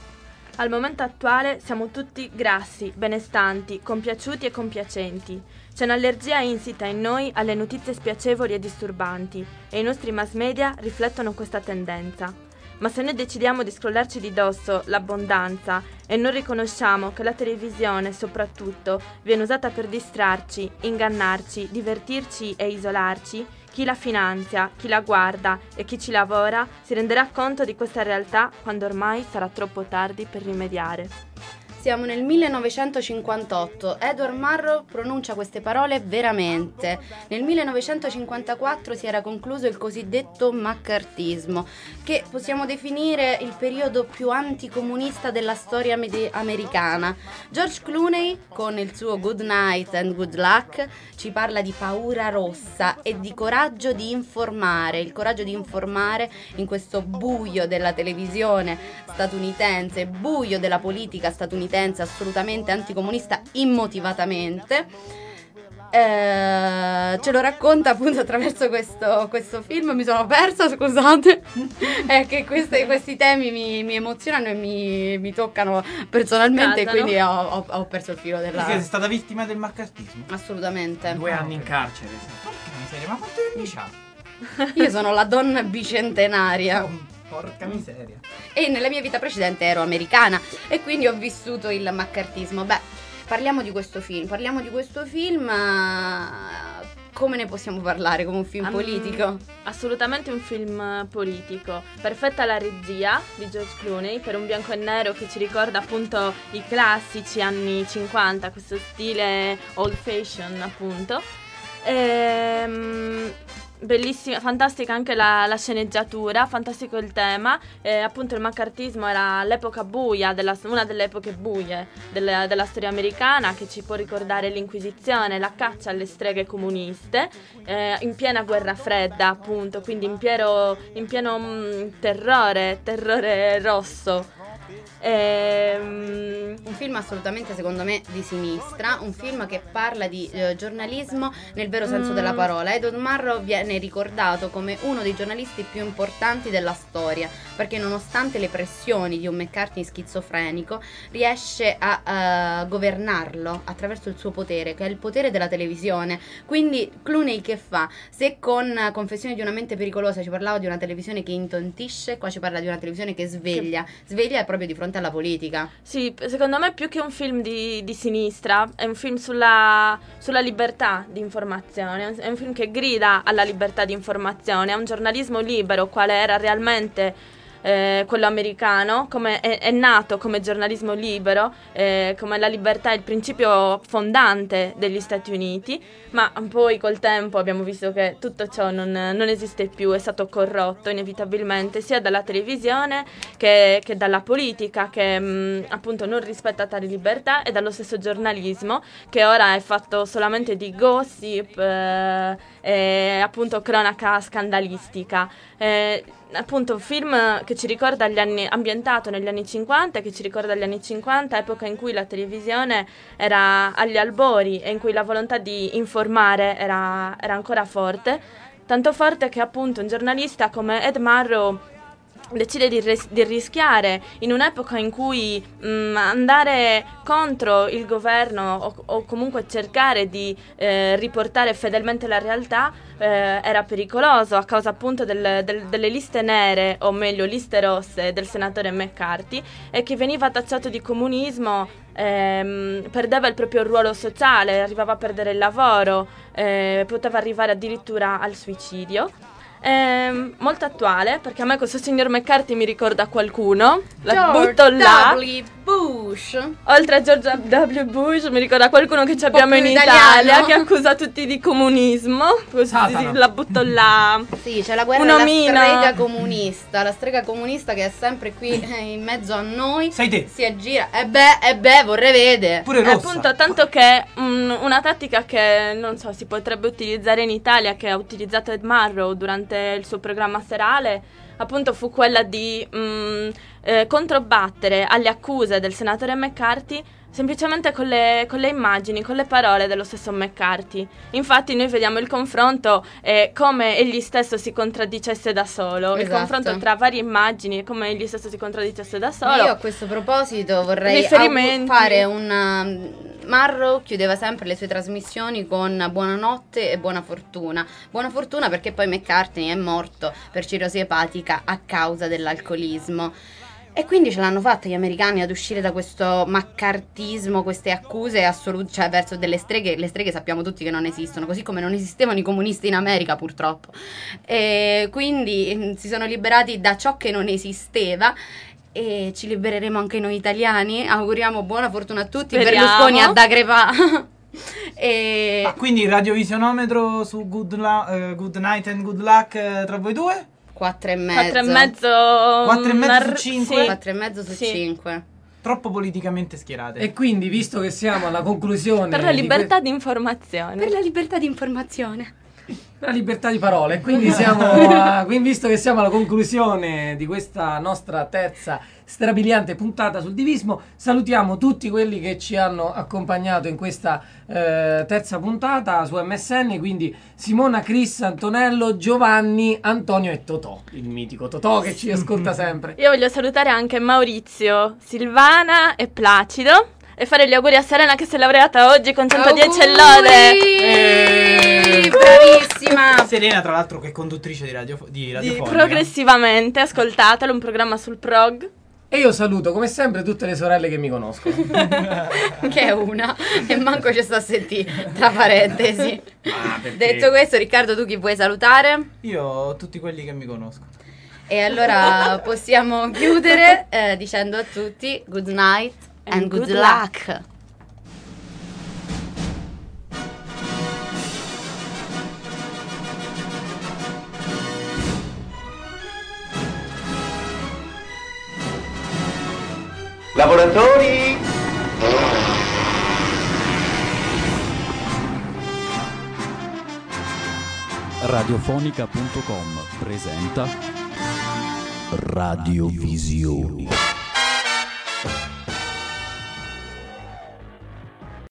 Speaker 5: Al momento attuale siamo tutti grassi, benestanti, compiaciuti e compiacenti. C'è un'allergia insita in noi alle notizie spiacevoli e disturbanti e i nostri mass media riflettono questa tendenza. Ma se noi decidiamo di scrollarci di dosso l'abbondanza e non riconosciamo che la televisione, soprattutto, viene usata per distrarci, ingannarci, divertirci e isolarci, chi la finanzia, chi la guarda e chi ci lavora si renderà conto di questa realtà quando ormai sarà troppo tardi per rimediare.
Speaker 4: Siamo nel millenovecentocinquantotto. Edward Murrow pronuncia queste parole veramente. Nel millenovecentocinquantaquattro si era concluso il cosiddetto maccartismo, che possiamo definire il periodo più anticomunista della storia med- americana. George Clooney, con il suo Good Night and Good Luck, ci parla di paura rossa e di coraggio di informare, il coraggio di informare in questo buio della televisione statunitense, buio della politica statunitense assolutamente anticomunista immotivatamente. Eh, ce lo racconta appunto attraverso questo, questo film. Mi sono persa, scusate. È che queste, questi temi mi, mi emozionano e mi, mi toccano personalmente,
Speaker 5: Scaldano.
Speaker 4: quindi ho, ho, ho perso il filo della...
Speaker 3: Perché sei stata vittima del maccartismo?
Speaker 4: Assolutamente.
Speaker 6: Due anni in carcere.
Speaker 3: Porca miseria, ma quanti anni c'ha?
Speaker 4: Io sono la donna bicentenaria.
Speaker 3: Oh, porca miseria.
Speaker 4: E nella mia vita precedente ero americana e quindi ho vissuto il maccartismo. Beh, parliamo di questo film, parliamo di questo film, eh, come ne possiamo parlare? Come un film
Speaker 5: Um,
Speaker 4: politico?
Speaker 5: Assolutamente un film politico. Perfetta la regia di George Clooney, per un bianco e nero che ci ricorda appunto i classici anni cinquanta, questo stile old fashion appunto. Ehm... Bellissima, fantastica anche la, la sceneggiatura, fantastico il tema. Eh, appunto il maccartismo era l'epoca buia, della, una delle epoche buie della, della storia americana, che ci può ricordare l'Inquisizione, la caccia alle streghe comuniste, eh, in piena guerra fredda appunto, quindi in pieno, in pieno mh, terrore, terrore rosso. Ehm...
Speaker 4: Un film assolutamente secondo me di sinistra, un film che parla di eh, giornalismo nel vero senso
Speaker 5: Mm.
Speaker 4: della parola. Edward Murrow viene ricordato come uno dei giornalisti più importanti della storia, perché nonostante le pressioni di un McCartney schizofrenico riesce a uh, governarlo attraverso il suo potere, che è il potere della televisione. Quindi Clooney che fa? Se con uh, Confessioni di una mente pericolosa ci parlava di una televisione che intontisce, qua ci parla di una televisione che sveglia, sveglia proprio di fronte alla politica.
Speaker 5: Sì, secondo me più che un film di, di sinistra, è un film sulla, sulla libertà di informazione, è un, è un film che grida alla libertà di informazione, a un giornalismo libero, quale era realmente eh, quello americano, come è, è nato come giornalismo libero, eh, come la libertà è il principio fondante degli Stati Uniti, ma poi col tempo abbiamo visto che tutto ciò non, non esiste più, è stato corrotto inevitabilmente sia dalla televisione che, che dalla politica, che mh, appunto non rispetta tali libertà, e dallo stesso giornalismo, che ora è fatto solamente di gossip eh, e appunto cronaca scandalistica. Eh, appunto un film che ci ricorda gli anni, ambientato negli anni cinquanta, che ci ricorda gli anni cinquanta, epoca in cui la televisione era agli albori e in cui la volontà di informare era, era ancora forte, tanto forte che appunto un giornalista come Ed Murrow decide di, ris- di rischiare in un'epoca in cui mh, andare contro il governo o, o comunque cercare di eh, riportare fedelmente la realtà eh, era pericoloso, a causa appunto del, del, delle liste nere, o meglio liste rosse, del senatore McCarthy, e che veniva tacciato di comunismo, ehm, perdeva il proprio ruolo sociale, arrivava a perdere il lavoro, eh, poteva arrivare addirittura al suicidio. È molto attuale, perché a me questo signor McCarthy mi ricorda qualcuno. La
Speaker 4: George
Speaker 5: butto là.
Speaker 4: W. Bush.
Speaker 5: Oltre a George W. Bush mi ricorda qualcuno che ci abbiamo
Speaker 4: più
Speaker 5: in
Speaker 4: italiano.
Speaker 5: Italia, che accusa tutti di comunismo. Così
Speaker 6: Satana.
Speaker 5: la butto là.
Speaker 4: Sì, c'è la guerra
Speaker 5: Un
Speaker 4: della
Speaker 5: omino.
Speaker 4: strega comunista, la strega comunista che è sempre qui eh, in mezzo a noi.
Speaker 3: Sei te.
Speaker 4: Si aggira. E beh, e beh, vorrei vedere.
Speaker 3: Pure
Speaker 5: E
Speaker 3: rossa.
Speaker 5: appunto, tanto che mm, una tattica che non so si potrebbe utilizzare in Italia, che ha utilizzato Ed Murrow durante il suo programma serale, appunto fu quella di mm, eh, controbattere alle accuse del senatore McCarthy semplicemente con le, con le immagini, con le parole dello stesso McCarthy. Infatti noi vediamo il confronto e come egli stesso si contraddicesse da solo, il
Speaker 4: Esatto.
Speaker 5: confronto tra varie immagini e come egli stesso si contraddicesse da solo.
Speaker 4: Io a questo proposito vorrei
Speaker 5: Riferimenti.
Speaker 4: au- fare un... Marrow chiudeva sempre le sue trasmissioni con buonanotte e buona fortuna. Buona fortuna perché poi McCartney è morto per cirrosi epatica a causa dell'alcolismo. E quindi ce l'hanno fatta gli americani ad uscire da questo maccartismo, queste accuse assolute, cioè verso delle streghe. Le streghe sappiamo tutti che non esistono, così come non esistevano i comunisti in America purtroppo. E quindi mh, si sono liberati da ciò che non esisteva. e ci libereremo anche noi italiani. Auguriamo buona fortuna a tutti.
Speaker 5: Speriamo.
Speaker 4: Berlusconi ad Agrepà. E
Speaker 3: Ah, quindi radiovisionometro su good, la- eh, good night and good luck eh, tra voi due?
Speaker 4: quattro e mezzo.
Speaker 5: quattro e mezzo.
Speaker 3: Quattro e mezzo
Speaker 5: nar-
Speaker 3: su cinque?
Speaker 5: sì.
Speaker 4: quattro e mezzo su
Speaker 5: Sì.
Speaker 4: cinque.
Speaker 3: Troppo politicamente schierate.
Speaker 6: E quindi, visto che siamo alla conclusione
Speaker 5: Per la
Speaker 6: di
Speaker 5: libertà
Speaker 6: que-
Speaker 5: di informazione.
Speaker 4: Per la libertà di informazione.
Speaker 6: la libertà di parole, quindi siamo a- quindi visto che siamo alla conclusione di questa nostra terza strabiliante puntata sul divismo, salutiamo tutti quelli che ci hanno accompagnato in questa eh, terza puntata su M S N, quindi Simona, Chris, Antonello, Giovanni, Antonio e Totò, il mitico Totò che ci ascolta sempre.
Speaker 5: Io voglio salutare anche Maurizio, Silvana e Placido e fare gli auguri a Serena che si è laureata oggi con centodieci e lode.
Speaker 4: Auguri! Bravissima!
Speaker 3: Serena, tra l'altro, che è conduttrice di, radio, di
Speaker 5: Di
Speaker 3: radiofonica.
Speaker 5: progressivamente, ascoltatelo, un programma sul prog.
Speaker 6: E io saluto come sempre tutte le sorelle che mi conoscono.
Speaker 4: Che è una. E manco ci sta a sentire, tra parentesi.
Speaker 6: Ah, perché-
Speaker 4: Detto questo, Riccardo, tu chi puoi salutare?
Speaker 3: Io tutti quelli che mi conoscono.
Speaker 4: E allora possiamo chiudere eh, dicendo a tutti good night and,
Speaker 5: And
Speaker 4: good,
Speaker 5: good
Speaker 4: luck.
Speaker 10: Lavoratori!
Speaker 11: Radiofonica punto com presenta Radiovisioni.